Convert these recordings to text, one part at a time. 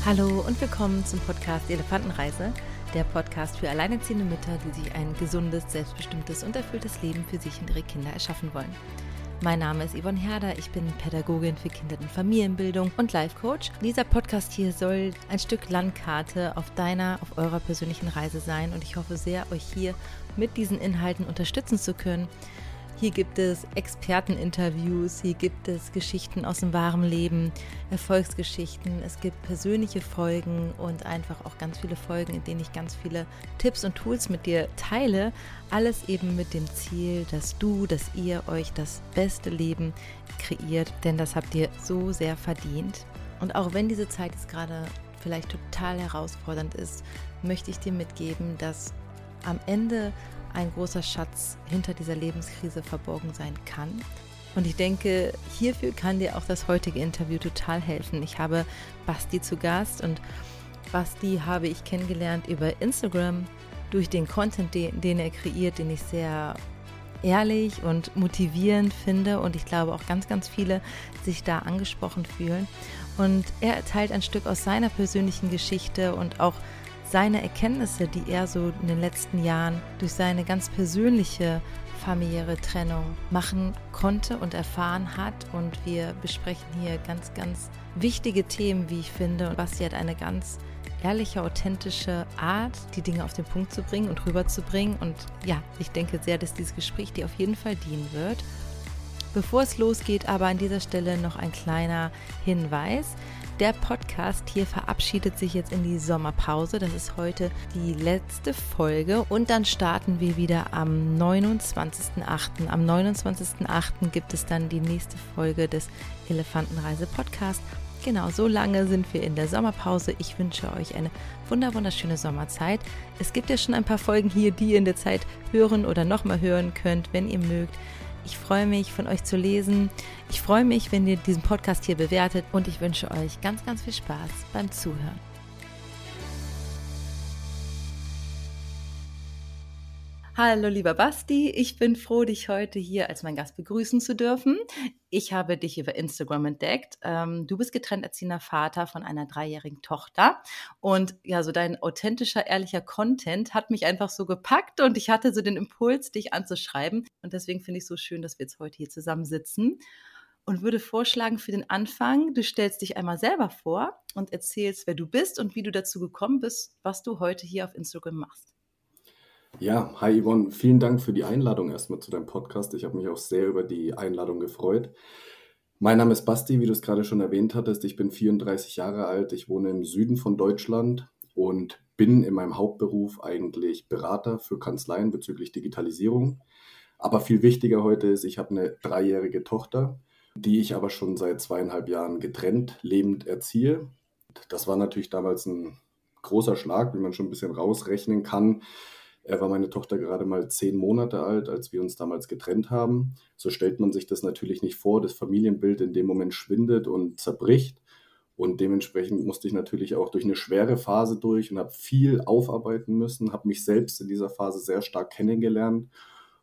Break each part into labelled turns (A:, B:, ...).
A: Hallo und willkommen zum Podcast Elefantenreise, der Podcast für alleinerziehende Mütter, die sich ein gesundes, selbstbestimmtes und erfülltes Leben für sich und ihre Kinder erschaffen wollen. Mein Name ist Yvonne Herder, ich bin Pädagogin für Kinder- und Familienbildung und Life Coach. Dieser Podcast hier soll ein Stück Landkarte auf eurer persönlichen Reise sein und ich hoffe sehr, euch hier mit diesen Inhalten unterstützen zu können. Hier gibt es Experteninterviews, hier gibt es Geschichten aus dem wahren Leben, Erfolgsgeschichten, es gibt persönliche Folgen und einfach auch ganz viele Folgen, in denen ich ganz viele Tipps und Tools mit dir teile. Alles eben mit dem Ziel, dass ihr euch das beste Leben kreiert, denn das habt ihr so sehr verdient. Und auch wenn diese Zeit jetzt gerade vielleicht total herausfordernd ist, möchte ich dir mitgeben, dass am Ende ein großer Schatz hinter dieser Lebenskrise verborgen sein kann. Und ich denke, hierfür kann dir auch das heutige Interview total helfen. Ich habe Basti zu Gast und Basti habe ich kennengelernt über Instagram, durch den Content, den er kreiert, den ich sehr ehrlich und motivierend finde und ich glaube auch ganz, ganz viele sich da angesprochen fühlen. Und er teilt ein Stück aus seiner persönlichen Geschichte und auch seine Erkenntnisse, die er so in den letzten Jahren durch seine ganz persönliche familiäre Trennung machen konnte und erfahren hat. Und wir besprechen hier ganz, ganz wichtige Themen, wie ich finde. Und Basti hat eine ganz ehrliche, authentische Art, die Dinge auf den Punkt zu bringen und rüberzubringen. Und ja, ich denke sehr, dass dieses Gespräch dir auf jeden Fall dienen wird. Bevor es losgeht, aber an dieser Stelle noch ein kleiner Hinweis. Der Podcast hier verabschiedet sich jetzt in die Sommerpause. Das ist heute die letzte Folge und dann starten wir wieder am 29.08. Am 29.08. gibt es dann die nächste Folge des Elefantenreise-Podcasts. Genau, so lange sind wir in der Sommerpause. Ich wünsche euch eine wunderschöne Sommerzeit. Es gibt ja schon ein paar Folgen hier, die ihr in der Zeit hören oder nochmal hören könnt, wenn ihr mögt. Ich freue mich, von euch zu lesen. Ich freue mich, wenn ihr diesen Podcast hier bewertet und ich wünsche euch ganz, ganz viel Spaß beim Zuhören. Hallo lieber Basti, ich bin froh, dich heute hier als mein Gast begrüßen zu dürfen. Ich habe dich über Instagram entdeckt. Du bist getrennt erziehender Vater von einer 3-jährigen Tochter und ja, so dein authentischer, ehrlicher Content hat mich einfach so gepackt und ich hatte so den Impuls, dich anzuschreiben und deswegen finde ich es so schön, dass wir jetzt heute hier zusammen sitzen und würde vorschlagen für den Anfang, du stellst dich einmal selber vor und erzählst, wer du bist und wie du dazu gekommen bist, was du heute hier auf Instagram machst.
B: Ja, hi Yvonne, vielen Dank für die Einladung erstmal zu deinem Podcast. Ich habe mich auch sehr über die Einladung gefreut. Mein Name ist Basti, wie du es gerade schon erwähnt hattest. Ich bin 34 Jahre alt, ich wohne im Süden von Deutschland und bin in meinem Hauptberuf eigentlich Berater für Kanzleien bezüglich Digitalisierung. Aber viel wichtiger heute ist, ich habe eine 3-jährige Tochter, die ich aber schon seit 2,5 Jahren getrennt lebend erziehe. Das war natürlich damals ein großer Schlag, wie man schon ein bisschen rausrechnen kann. War meine Tochter gerade mal 10 Monate alt, als wir uns damals getrennt haben. So stellt man sich das natürlich nicht vor. Das Familienbild in dem Moment schwindet und zerbricht. Und dementsprechend musste ich natürlich auch durch eine schwere Phase durch und habe viel aufarbeiten müssen, habe mich selbst in dieser Phase sehr stark kennengelernt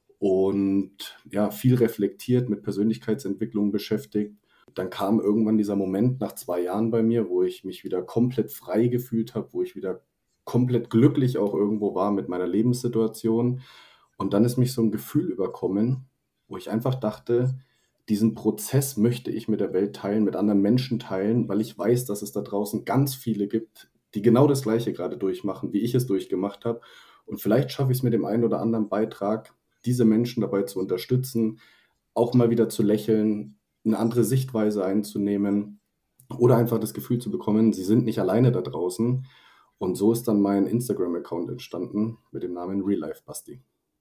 B: und ja, viel reflektiert, mit Persönlichkeitsentwicklung beschäftigt. Dann kam irgendwann dieser Moment nach 2 Jahren bei mir, wo ich mich wieder komplett frei gefühlt habe, wo ich wieder komplett glücklich auch irgendwo war mit meiner Lebenssituation. Und dann ist mich so ein Gefühl überkommen, wo ich einfach dachte, diesen Prozess möchte ich mit der Welt teilen, mit anderen Menschen teilen, weil ich weiß, dass es da draußen ganz viele gibt, die genau das Gleiche gerade durchmachen, wie ich es durchgemacht habe. Und vielleicht schaffe ich es mit dem einen oder anderen Beitrag, diese Menschen dabei zu unterstützen, auch mal wieder zu lächeln, eine andere Sichtweise einzunehmen oder einfach das Gefühl zu bekommen, sie sind nicht alleine da draußen. Und so ist dann mein Instagram-Account entstanden mit dem Namen Real Life Basti.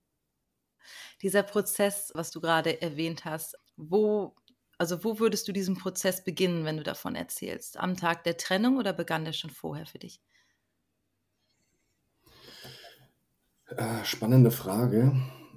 A: Dieser Prozess, was du gerade erwähnt hast, wo würdest du diesen Prozess beginnen, wenn du davon erzählst? Am Tag der Trennung oder begann der schon vorher für dich?
B: Spannende Frage.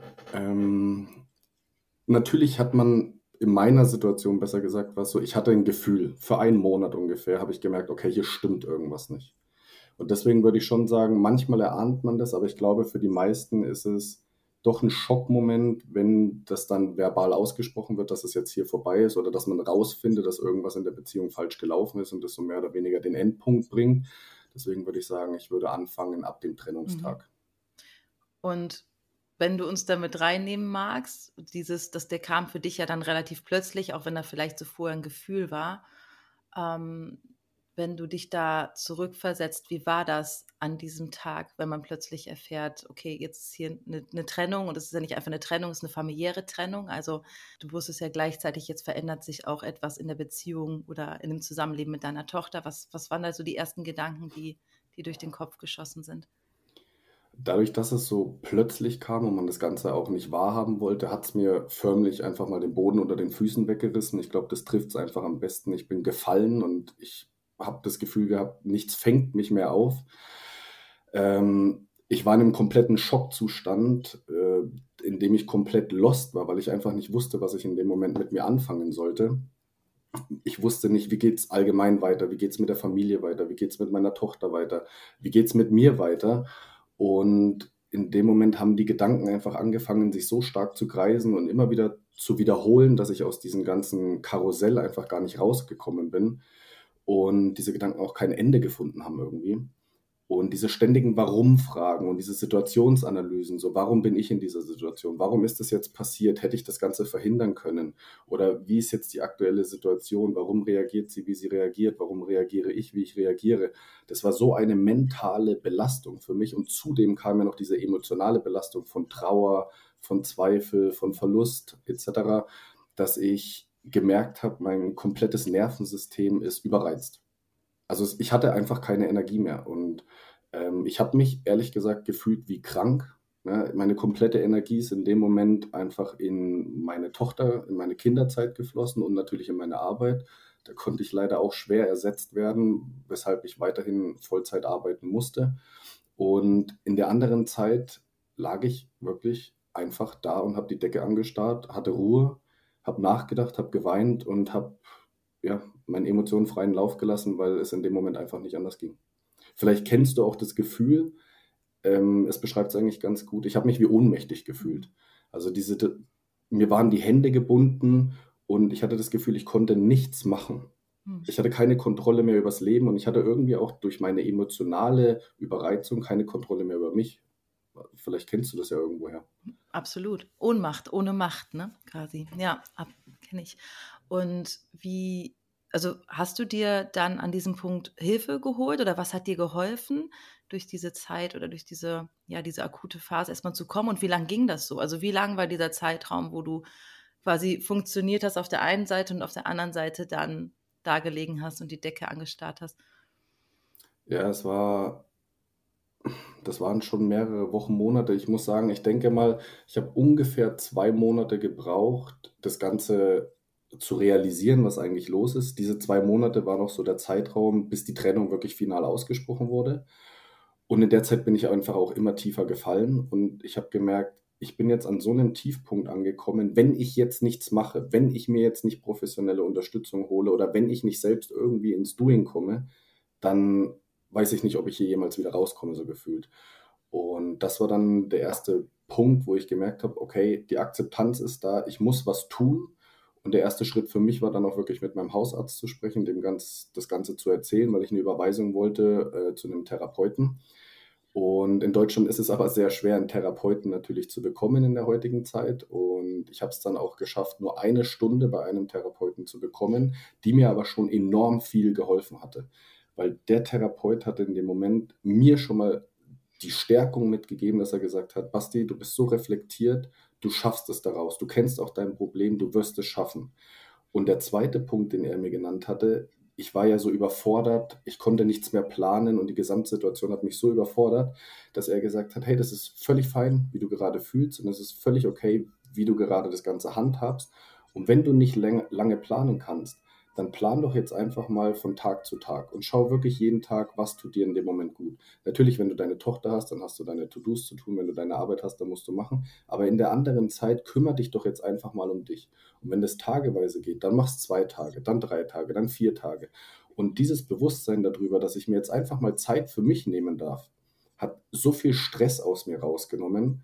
B: Natürlich hat man in meiner Situation, besser gesagt, was so, ich hatte ein Gefühl, für einen Monat ungefähr habe ich gemerkt, okay, hier stimmt irgendwas nicht. Und deswegen würde ich schon sagen, manchmal erahnt man das, aber ich glaube, für die meisten ist es doch ein Schockmoment, wenn das dann verbal ausgesprochen wird, dass es jetzt hier vorbei ist oder dass man rausfindet, dass irgendwas in der Beziehung falsch gelaufen ist und das so mehr oder weniger den Endpunkt bringt. Deswegen würde ich sagen, ich würde anfangen ab dem
A: Mhm.
B: Trennungstag.
A: Und wenn du uns da mit reinnehmen magst, der kam für dich ja dann relativ plötzlich, auch wenn er vielleicht so vorher ein Gefühl war. Ähm, Wenn du dich da zurückversetzt, wie war das an diesem Tag, wenn man plötzlich erfährt, okay, jetzt ist hier eine Trennung und es ist ja nicht einfach eine Trennung, es ist eine familiäre Trennung. Also du wusstest ja gleichzeitig, jetzt verändert sich auch etwas in der Beziehung oder in dem Zusammenleben mit deiner Tochter. Was waren da so die ersten Gedanken, die durch den Kopf geschossen sind?
B: Dadurch, dass es so plötzlich kam und man das Ganze auch nicht wahrhaben wollte, hat es mir förmlich einfach mal den Boden unter den Füßen weggerissen. Ich glaube, das trifft es einfach am besten. Ich bin gefallen und ich habe das Gefühl gehabt, nichts fängt mich mehr auf. Ich war in einem kompletten Schockzustand, in dem ich komplett lost war, weil ich einfach nicht wusste, was ich in dem Moment mit mir anfangen sollte. Ich wusste nicht, wie geht's allgemein weiter, wie geht's mit der Familie weiter, wie geht's mit meiner Tochter weiter, wie geht's mit mir weiter. Und in dem Moment haben die Gedanken einfach angefangen, sich so stark zu kreisen und immer wieder zu wiederholen, dass ich aus diesem ganzen Karussell einfach gar nicht rausgekommen bin und diese Gedanken auch kein Ende gefunden haben irgendwie. Und diese ständigen Warum-Fragen und diese Situationsanalysen, so warum bin ich in dieser Situation? Warum ist das jetzt passiert? Hätte ich das Ganze verhindern können? Oder wie ist jetzt die aktuelle Situation? Warum reagiert sie, wie sie reagiert? Warum reagiere ich, wie ich reagiere? Das war so eine mentale Belastung für mich. Und zudem kam ja noch diese emotionale Belastung von Trauer, von Zweifel, von Verlust etc., dass ich gemerkt habe, mein komplettes Nervensystem ist überreizt. Also ich hatte einfach keine Energie mehr und ich habe mich ehrlich gesagt gefühlt wie krank. Ne? Meine komplette Energie ist in dem Moment einfach in meine Tochter, in meine Kinderzeit geflossen und natürlich in meine Arbeit. Da konnte ich leider auch schwer ersetzt werden, weshalb ich weiterhin Vollzeit arbeiten musste. Und in der anderen Zeit lag ich wirklich einfach da und habe die Decke angestarrt, hatte Ruhe, habe nachgedacht, habe geweint und habe ja, meinen Emotionen freien Lauf gelassen, weil es in dem Moment einfach nicht anders ging. Vielleicht kennst du auch das Gefühl, es beschreibt es eigentlich ganz gut. Ich habe mich wie ohnmächtig gefühlt. Also mir waren die Hände gebunden und ich hatte das Gefühl, ich konnte nichts machen.
A: Hm.
B: Ich hatte keine Kontrolle mehr übers Leben und ich hatte irgendwie auch durch meine emotionale Überreizung keine Kontrolle mehr über mich. Vielleicht kennst du das ja irgendwoher.
A: Absolut. Ohnmacht, ohne Macht, ne, quasi. Ja, kenne ich. Und also hast du dir dann an diesem Punkt Hilfe geholt oder was hat dir geholfen, durch diese Zeit oder durch diese akute Phase erstmal zu kommen und wie lang ging das so? Also, wie lang war dieser Zeitraum, wo du quasi funktioniert hast auf der einen Seite und auf der anderen Seite dann da gelegen hast und die Decke angestarrt hast?
B: Ja, das waren schon mehrere Wochen, Monate. Ich muss sagen, ich denke mal, ich habe ungefähr 2 Monate gebraucht, das Ganze zu realisieren, was eigentlich los ist. Diese 2 Monate war noch so der Zeitraum, bis die Trennung wirklich final ausgesprochen wurde. Und in der Zeit bin ich einfach auch immer tiefer gefallen und ich habe gemerkt, ich bin jetzt an so einem Tiefpunkt angekommen, wenn ich jetzt nichts mache, wenn ich mir jetzt nicht professionelle Unterstützung hole oder wenn ich nicht selbst irgendwie ins Doing komme, dann weiß ich nicht, ob ich hier jemals wieder rauskomme, so gefühlt. Und das war dann der erste Punkt, wo ich gemerkt habe, okay, die Akzeptanz ist da, ich muss was tun. Und der erste Schritt für mich war dann auch wirklich mit meinem Hausarzt zu sprechen, das Ganze zu erzählen, weil ich eine Überweisung wollte zu einem Therapeuten. Und in Deutschland ist es aber sehr schwer, einen Therapeuten natürlich zu bekommen in der heutigen Zeit. Und ich habe es dann auch geschafft, nur eine Stunde bei einem Therapeuten zu bekommen, die mir aber schon enorm viel geholfen hatte. Weil der Therapeut hatte in dem Moment mir schon mal die Stärkung mitgegeben, dass er gesagt hat, Basti, du bist so reflektiert, du schaffst es daraus, du kennst auch dein Problem, du wirst es schaffen. Und der zweite Punkt, den er mir genannt hatte, ich war ja so überfordert, ich konnte nichts mehr planen und die Gesamtsituation hat mich so überfordert, dass er gesagt hat, hey, das ist völlig fein, wie du gerade fühlst und es ist völlig okay, wie du gerade das Ganze handhabst. Und wenn du nicht lange planen kannst, dann plan doch jetzt einfach mal von Tag zu Tag und schau wirklich jeden Tag, was tut dir in dem Moment gut. Natürlich, wenn du deine Tochter hast, dann hast du deine To-Dos zu tun, wenn du deine Arbeit hast, dann musst du machen. Aber in der anderen Zeit kümmere dich doch jetzt einfach mal um dich. Und wenn das tageweise geht, dann mach's 2 Tage, dann 3 Tage, dann 4 Tage. Und dieses Bewusstsein darüber, dass ich mir jetzt einfach mal Zeit für mich nehmen darf, hat so viel Stress aus mir rausgenommen,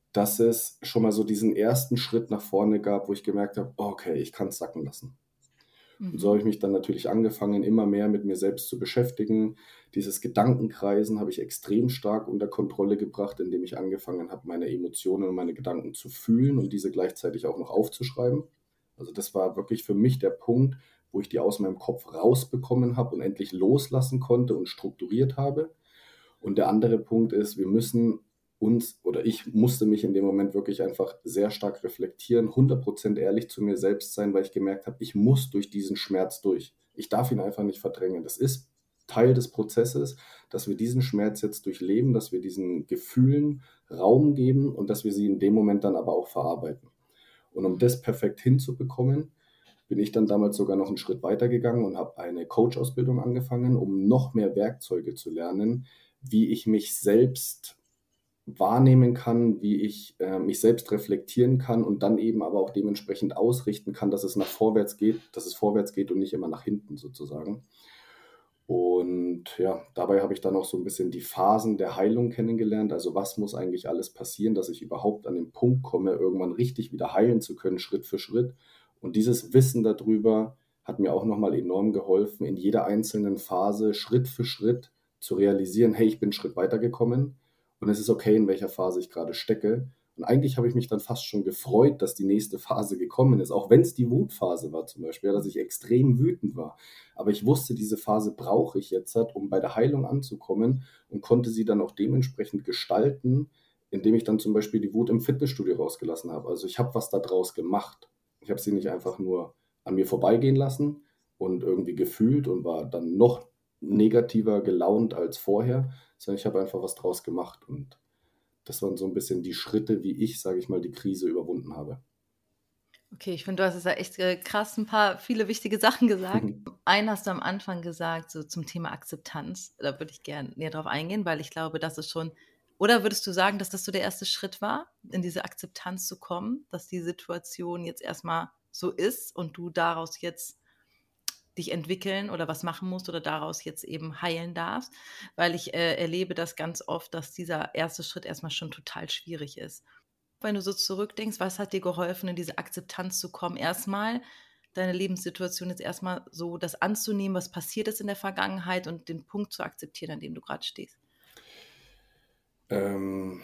B: dass es schon mal so diesen ersten Schritt nach vorne gab, wo ich gemerkt habe, okay, ich kann es sacken lassen. Und so habe
A: Mhm.
B: ich mich dann natürlich angefangen, immer mehr mit mir selbst zu beschäftigen. Dieses Gedankenkreisen habe ich extrem stark unter Kontrolle gebracht, indem ich angefangen habe, meine Emotionen und meine Gedanken zu fühlen und diese gleichzeitig auch noch aufzuschreiben. Also das war wirklich für mich der Punkt, wo ich die aus meinem Kopf rausbekommen habe und endlich loslassen konnte und strukturiert habe. Und der andere Punkt ist, wir müssen uns oder ich musste mich in dem Moment wirklich einfach sehr stark reflektieren, 100% ehrlich zu mir selbst sein, weil ich gemerkt habe, ich muss durch diesen Schmerz durch. Ich darf ihn einfach nicht verdrängen. Das ist Teil des Prozesses, dass wir diesen Schmerz jetzt durchleben, dass wir diesen Gefühlen Raum geben und dass wir sie in dem Moment dann aber auch verarbeiten. Und um
A: Mhm.
B: das perfekt hinzubekommen, bin ich dann damals sogar noch einen Schritt weiter gegangen und habe eine Coach-Ausbildung angefangen, um noch mehr Werkzeuge zu lernen, wie ich mich selbst wahrnehmen kann, wie ich mich selbst reflektieren kann und dann eben aber auch dementsprechend ausrichten kann, dass es nach vorwärts geht, dass es vorwärts geht und nicht immer nach hinten sozusagen. Und ja, dabei habe ich dann auch so ein bisschen die Phasen der Heilung kennengelernt. Also was muss eigentlich alles passieren, dass ich überhaupt an den Punkt komme, irgendwann richtig wieder heilen zu können, Schritt für Schritt. Und dieses Wissen darüber hat mir auch nochmal enorm geholfen, in jeder einzelnen Phase Schritt für Schritt zu realisieren, hey, ich bin einen Schritt weitergekommen und es ist okay, in welcher Phase ich gerade stecke. Und eigentlich habe ich mich dann fast schon gefreut, dass die nächste Phase gekommen ist, auch wenn es die Wutphase war zum Beispiel, ja, dass ich extrem wütend war. Aber ich wusste, diese Phase brauche ich jetzt, um bei der Heilung anzukommen und konnte sie dann auch dementsprechend gestalten, indem ich dann zum Beispiel die Wut im Fitnessstudio rausgelassen habe. Also ich habe was daraus gemacht. Ich habe sie nicht einfach nur an mir vorbeigehen lassen und irgendwie gefühlt und war dann noch negativer gelaunt als vorher, sondern ich habe einfach was draus gemacht. Und das waren so ein bisschen die Schritte, wie ich, sage ich mal, die Krise überwunden habe.
A: Okay, ich finde, du hast jetzt ja echt, krass ein paar viele wichtige Sachen gesagt. Einen hast du am Anfang gesagt, so zum Thema Akzeptanz. Da würde ich gern näher drauf eingehen, weil ich glaube, das ist schon oder würdest du sagen, dass das so der erste Schritt war, in diese Akzeptanz zu kommen, dass die Situation jetzt erst mal so ist und du daraus jetzt dich entwickeln oder was machen musst oder daraus jetzt eben heilen darfst? Weil ich, erlebe das ganz oft, dass dieser erste Schritt erst mal schon total schwierig ist. Wenn du so zurückdenkst, was hat dir geholfen, in diese Akzeptanz zu kommen? Erstmal deine Lebenssituation jetzt erstmal so das anzunehmen, was passiert ist in der Vergangenheit und den Punkt zu akzeptieren, an dem du gerade stehst.
B: Ähm,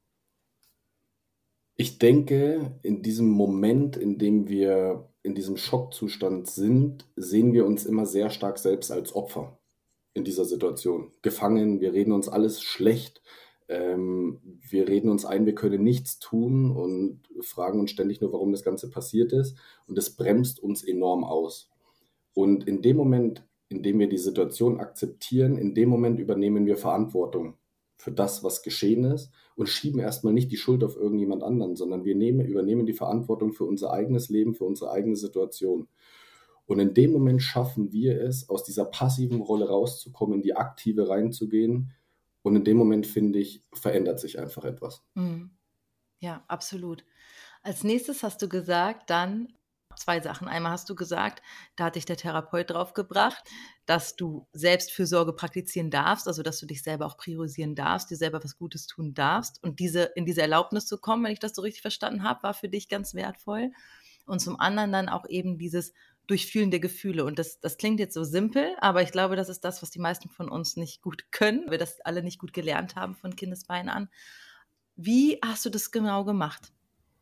B: Ich denke, in diesem Moment, in dem wir in diesem Schockzustand sind, sehen wir uns immer sehr stark selbst als Opfer in dieser Situation. Gefangen, wir reden uns alles schlecht, wir reden uns ein, wir können nichts tun und fragen uns ständig nur, warum das Ganze passiert ist. Und das bremst uns enorm aus. Und in dem Moment, in dem wir die Situation akzeptieren, in dem Moment übernehmen wir Verantwortung für das, was geschehen ist und schieben erstmal nicht die Schuld auf irgendjemand anderen, sondern übernehmen die Verantwortung für unser eigenes Leben, für unsere eigene Situation. Und in dem Moment schaffen wir es, aus dieser passiven Rolle rauszukommen, in die aktive reinzugehen. Und in dem Moment, finde ich, verändert sich einfach etwas.
A: Mhm. Ja, absolut. Als Nächstes hast du gesagt dann 2 Sachen. Einmal hast du gesagt, da hat dich der Therapeut drauf gebracht, dass du Selbstfürsorge praktizieren darfst, also, dass du dich selber auch priorisieren darfst, dir selber was Gutes tun darfst. Und in diese Erlaubnis zu kommen, wenn ich das so richtig verstanden habe, war für dich ganz wertvoll. Und zum anderen dann auch eben dieses Durchfühlen der Gefühle. Und das klingt jetzt so simpel, aber ich glaube, das ist das, was die meisten von uns nicht gut können, weil wir das alle nicht gut gelernt haben von Kindesbeinen an. Wie hast du das genau gemacht?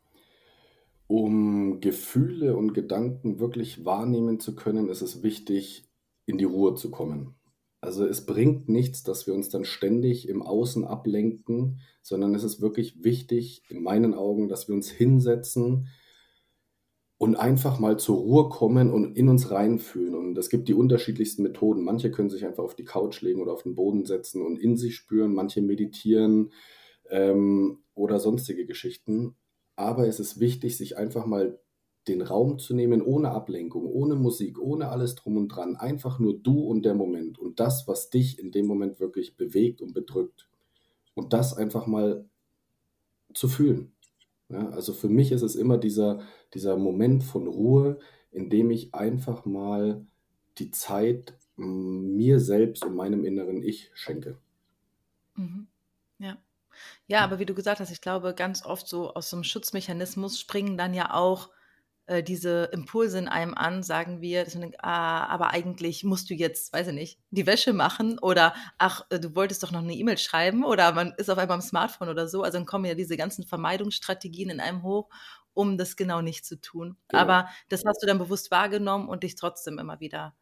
B: Um Gefühle und Gedanken wirklich wahrnehmen zu können, ist es wichtig, in die Ruhe zu kommen. Also es bringt nichts, dass wir uns dann ständig im Außen ablenken, sondern es ist wirklich wichtig, in meinen Augen, dass wir uns hinsetzen und einfach mal zur Ruhe kommen und in uns reinfühlen. Und es gibt die unterschiedlichsten Methoden. Manche können sich einfach auf die Couch legen oder auf den Boden setzen und in sich spüren, manche meditieren oder sonstige Geschichten. Aber es ist wichtig, sich einfach mal den Raum zu nehmen, ohne Ablenkung, ohne Musik, ohne alles drum und dran. Einfach nur du und der Moment und das, was dich in dem Moment wirklich bewegt und bedrückt. Und das einfach mal zu fühlen. Ja, also für mich ist es immer dieser Moment von Ruhe, in dem ich einfach mal die Zeit mir selbst und meinem inneren Ich schenke.
A: Mhm. Ja. Ja, aber wie du gesagt hast, ich glaube, ganz oft so aus so 'nem Schutzmechanismus springen dann ja auch, diese Impulse in einem an, sagen wir, dass man denkt: „Ah, aber eigentlich musst du jetzt, weiß ich nicht, die Wäsche machen“ oder „Ach, du wolltest doch noch 'ne E-Mail schreiben“ oder man ist auf einmal am Smartphone oder so. Also, dann kommen ja diese ganzen Vermeidungsstrategien in einem hoch, um das genau nicht zu tun.
B: Genau.
A: Aber das hast du dann bewusst wahrgenommen und dich trotzdem immer wieder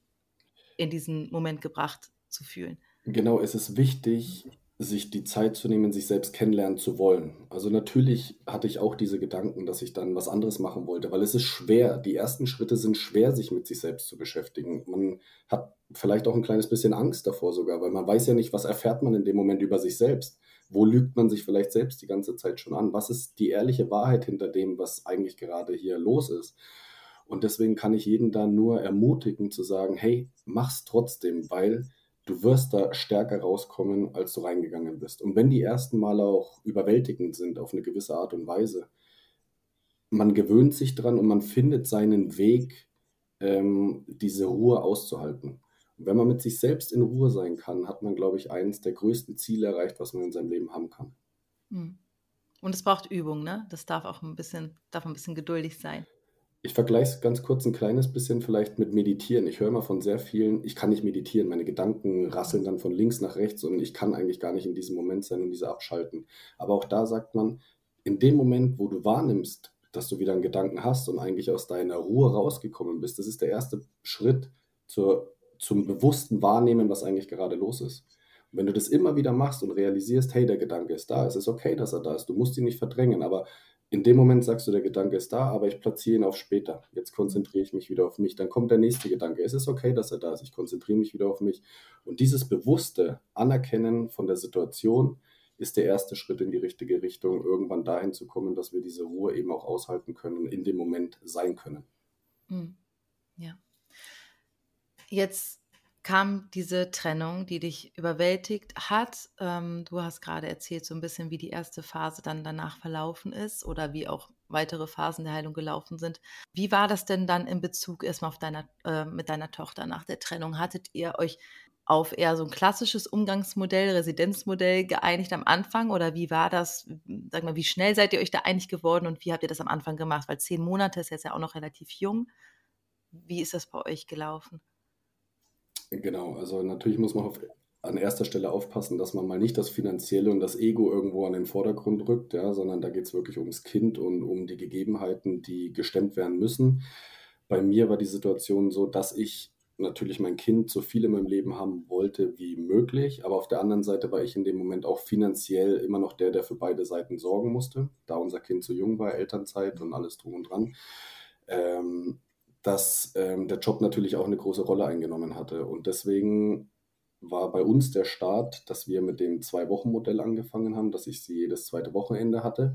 A: in diesen Moment gebracht zu fühlen.
B: Genau, es ist wichtig, sich die Zeit zu nehmen, sich selbst kennenlernen zu wollen. Also, natürlich hatte ich auch diese Gedanken, dass ich dann was anderes machen wollte, weil es ist schwer. Die ersten Schritte sind schwer, sich mit sich selbst zu beschäftigen. Man hat vielleicht auch ein kleines bisschen Angst davor sogar, weil man weiß ja nicht, was erfährt man in dem Moment über sich selbst? Wo lügt man sich vielleicht selbst die ganze Zeit schon an? Was ist die ehrliche Wahrheit hinter dem, was eigentlich gerade hier los ist? Und deswegen kann ich jeden da nur ermutigen zu sagen: „Hey, mach's trotzdem, weil du wirst da stärker rauskommen, als du reingegangen bist.“ Und wenn die ersten Male auch überwältigend sind auf eine gewisse Art und Weise, man gewöhnt sich dran und man findet seinen Weg, diese Ruhe auszuhalten. Und wenn man mit sich selbst in Ruhe sein kann, hat man, glaube ich, eines der größten Ziele erreicht, was man in seinem Leben haben kann.
A: Mhm. Und es braucht Übung, ne? Das darf 'n bisschen geduldig sein.
B: Ich vergleiche es ganz kurz ein kleines bisschen vielleicht mit Meditieren. Ich höre immer von sehr vielen: „Ich kann nicht meditieren, meine Gedanken rasseln dann von links nach rechts und ich kann eigentlich gar nicht in diesem Moment sein und diese abschalten.“ Aber auch da sagt man, in dem Moment, wo du wahrnimmst, dass du wieder einen Gedanken hast und eigentlich aus deiner Ruhe rausgekommen bist, das ist der erste Schritt zum bewussten Wahrnehmen, was eigentlich gerade los ist. Und wenn du das immer wieder machst und realisierst: „Hey, der Gedanke ist da. Es ist okay, dass er da ist. Du musst ihn nicht verdrängen.“ Aber in dem Moment sagst du, der Gedanke ist da, aber ich platziere ihn auf später. Jetzt
A: Mhm.
B: konzentriere ich mich wieder auf mich. Dann kommt der nächste Gedanke. Es ist okay, dass er da ist. Ich konzentriere mich wieder auf mich. Und dieses bewusste Anerkennen von der Situation ist der erste Schritt in die richtige Richtung, irgendwann dahin zu kommen, dass wir diese Ruhe eben auch aushalten können und in dem Moment sein können.
A: Mhm. Ja. Jetzt kam diese Trennung, die dich überwältigt hat. Du hast gerade erzählt so ein bisschen, wie die erste Phase dann danach verlaufen ist oder wie auch weitere Phasen der Heilung gelaufen sind. Wie war das denn dann in Bezug erst mal auf mit deiner Tochter nach der Trennung? Hattet ihr euch auf eher so ein klassisches Umgangsmodell, Residenzmodell geeinigt am Anfang oder wie war das? Sag mal, wie schnell seid ihr euch da einig geworden und wie habt ihr das am Anfang gemacht? Weil 10 Monate ist jetzt ja auch noch relativ jung. Wie ist das bei euch gelaufen?
B: Genau, also natürlich muss man an erster Stelle aufpassen, dass man mal nicht das Finanzielle und das Ego irgendwo an den Vordergrund rückt, ja, sondern da geht es wirklich ums Kind und um die Gegebenheiten, die gestemmt werden müssen. Bei mir war die Situation so, dass ich natürlich mein Kind so viel in meinem Leben haben wollte wie möglich, aber auf der anderen Seite war ich in dem Moment auch finanziell immer noch der für beide Seiten sorgen musste, da unser Kind so jung war, Elternzeit und alles drum und dran. Ähm, dass der Job natürlich auch eine große Rolle eingenommen hatte. Und deswegen war bei uns der Start, dass wir mit dem Zwei-Wochen-Modell angefangen haben, dass ich sie jedes zweite Wochenende hatte.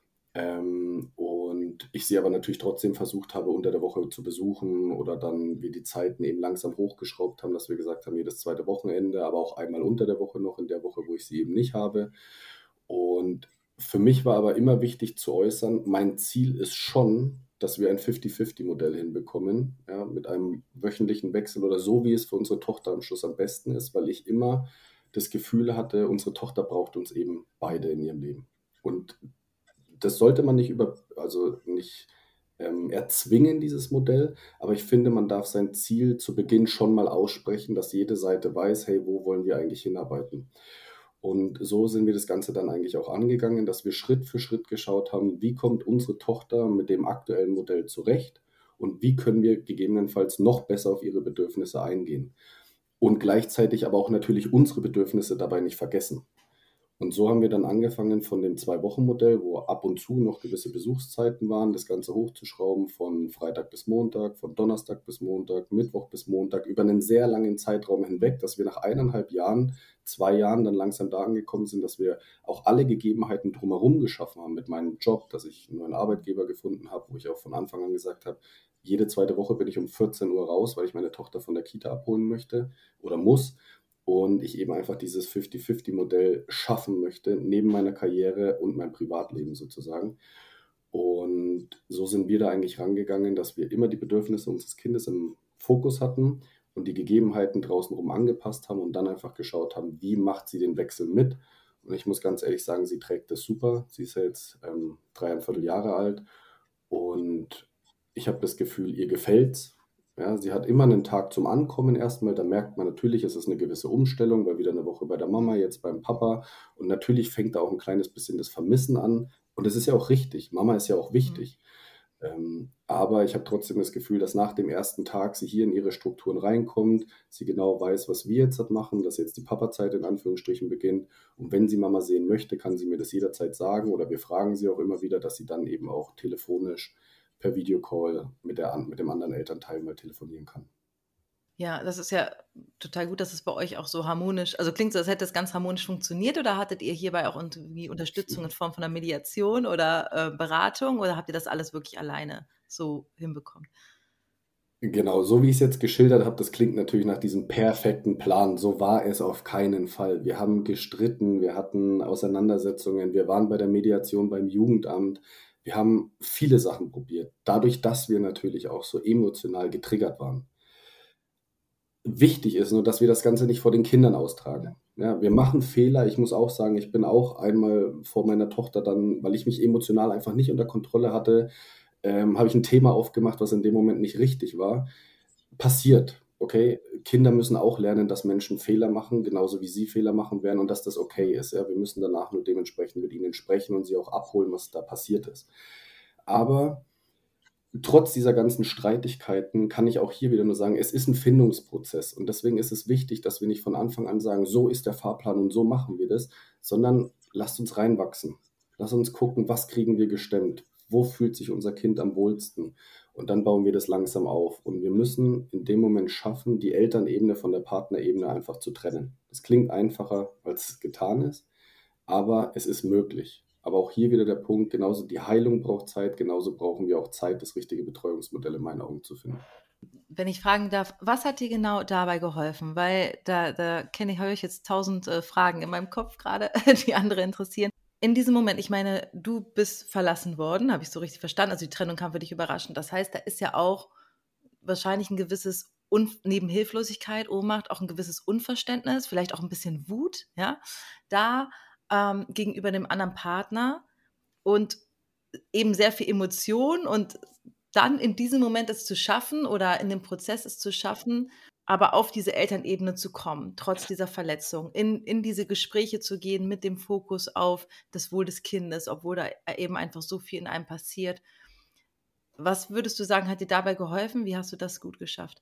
B: Und ich sie aber natürlich trotzdem versucht habe, unter der Woche zu besuchen oder dann wir die Zeiten eben langsam hochgeschraubt haben, dass wir gesagt haben, jedes zweite Wochenende, aber auch einmal unter der Woche noch, in der Woche, wo ich sie eben nicht habe. Und für mich war aber immer wichtig zu äußern, mein Ziel ist schon, dass wir ein 50-50-Modell hinbekommen, ja, mit einem wöchentlichen Wechsel oder so, wie es für unsere Tochter am Schluss am besten ist, weil ich immer das Gefühl hatte, unsere Tochter braucht uns eben beide in ihrem Leben. Und das sollte man nicht erzwingen, dieses Modell, aber ich finde, man darf sein Ziel zu Beginn schon mal aussprechen, dass jede Seite weiß, hey, wo wollen wir eigentlich hinarbeiten? Und so sind wir das Ganze dann eigentlich auch angegangen, dass wir Schritt für Schritt geschaut haben, wie kommt unsere Tochter mit dem aktuellen Modell zurecht und wie können wir gegebenenfalls noch besser auf ihre Bedürfnisse eingehen. Und gleichzeitig aber auch natürlich unsere Bedürfnisse dabei nicht vergessen. Und so haben wir dann angefangen von dem Zwei-Wochen-Modell, wo ab und zu noch gewisse Besuchszeiten waren, das Ganze hochzuschrauben von Freitag bis Montag, von Donnerstag bis Montag, Mittwoch bis Montag, über einen sehr langen Zeitraum hinweg, dass wir nach 1,5 Jahren, 2 Jahren dann langsam da angekommen sind, dass wir auch alle Gegebenheiten drumherum geschaffen haben mit meinem Job, dass ich einen neuen Arbeitgeber gefunden habe, wo ich auch von Anfang an gesagt habe, jede zweite Woche bin ich um 14 Uhr raus, weil ich meine Tochter von der Kita abholen möchte oder muss. Und ich eben einfach dieses 50-50-Modell schaffen möchte, neben meiner Karriere und meinem Privatleben sozusagen. Und so sind wir da eigentlich rangegangen, dass wir immer die Bedürfnisse unseres Kindes im Fokus hatten und die Gegebenheiten draußen rum angepasst haben und dann einfach geschaut haben, wie macht sie den Wechsel mit. Und ich muss ganz ehrlich sagen, sie trägt das super. Sie ist ja jetzt 3,25 Jahre alt und ich habe das Gefühl, ihr gefällt's. Ja, sie hat immer einen Tag zum Ankommen erstmal. Da merkt man natürlich, es ist eine gewisse Umstellung, weil wieder eine Woche bei der Mama, jetzt beim Papa. Und natürlich fängt da auch ein kleines bisschen das Vermissen an. Und das ist ja auch richtig. Mama ist ja auch wichtig. Aber ich habe trotzdem das Gefühl, dass nach dem ersten Tag sie hier in ihre Strukturen reinkommt, sie genau weiß, was wir jetzt machen, dass jetzt die Papa-Zeit in Anführungsstrichen beginnt. Und wenn sie Mama sehen möchte, kann sie mir das jederzeit sagen oder wir fragen sie auch immer wieder, dass sie dann eben auch telefonisch per Videocall mit dem anderen Elternteil mal telefonieren kann.
A: Ja, das ist ja total gut, dass es bei euch auch so harmonisch, also klingt so, als hätte es ganz harmonisch funktioniert, oder hattet ihr hierbei auch irgendwie Unterstützung in Form von einer Mediation oder Beratung, oder habt ihr das alles wirklich alleine so hinbekommen?
B: Genau, so wie ich es jetzt geschildert habe, das klingt natürlich nach diesem perfekten Plan. So war es auf keinen Fall. Wir haben gestritten, wir hatten Auseinandersetzungen, wir waren bei der Mediation beim Jugendamt. Wir haben viele Sachen probiert, dadurch, dass wir natürlich auch so emotional getriggert waren. Wichtig ist nur, dass wir das Ganze nicht vor den Kindern austragen. Ja, wir machen Fehler. Ich muss auch sagen, ich bin auch einmal vor meiner Tochter dann, weil ich mich emotional einfach nicht unter Kontrolle hatte, habe ich ein Thema aufgemacht, was in dem Moment nicht richtig war. Passiert, okay? Kinder müssen auch lernen, dass Menschen Fehler machen, genauso wie sie Fehler machen werden und dass das okay ist. Ja? Wir müssen danach nur dementsprechend mit ihnen sprechen und sie auch abholen, was da passiert ist. Aber trotz dieser ganzen Streitigkeiten kann ich auch hier wieder nur sagen, es ist ein Findungsprozess und deswegen ist es wichtig, dass wir nicht von Anfang an sagen, so ist der Fahrplan und so machen wir das, sondern lasst uns reinwachsen. Lasst uns gucken, was kriegen wir gestemmt? Wo fühlt sich unser Kind am wohlsten? Und dann bauen wir das langsam auf. Und wir müssen in dem Moment schaffen, die Elternebene von der Partnerebene einfach zu trennen. Das klingt einfacher, als es getan ist, aber es ist möglich. Aber auch hier wieder der Punkt, genauso die Heilung braucht Zeit, genauso brauchen wir auch Zeit, das richtige Betreuungsmodell in meinen Augen zu finden.
A: Wenn ich fragen darf, was hat dir genau dabei geholfen? Weil da höre ich jetzt 1000 Fragen in meinem Kopf gerade, die andere interessieren. In diesem Moment, ich meine, du bist verlassen worden, habe ich so richtig verstanden. Also die Trennung kam für dich überraschend. Das heißt, da ist ja auch wahrscheinlich ein gewisses neben Hilflosigkeit, Ohnmacht, auch ein gewisses Unverständnis, vielleicht auch ein bisschen Wut, ja, da gegenüber dem anderen Partner und eben sehr viel Emotion, und dann in diesem Moment es zu schaffen oder in dem Prozess es zu schaffen, aber auf diese Elternebene zu kommen, trotz dieser Verletzung, in diese Gespräche zu gehen mit dem Fokus auf das Wohl des Kindes, obwohl da eben einfach so viel in einem passiert. Was würdest du sagen, hat dir dabei geholfen? Wie hast du das gut geschafft?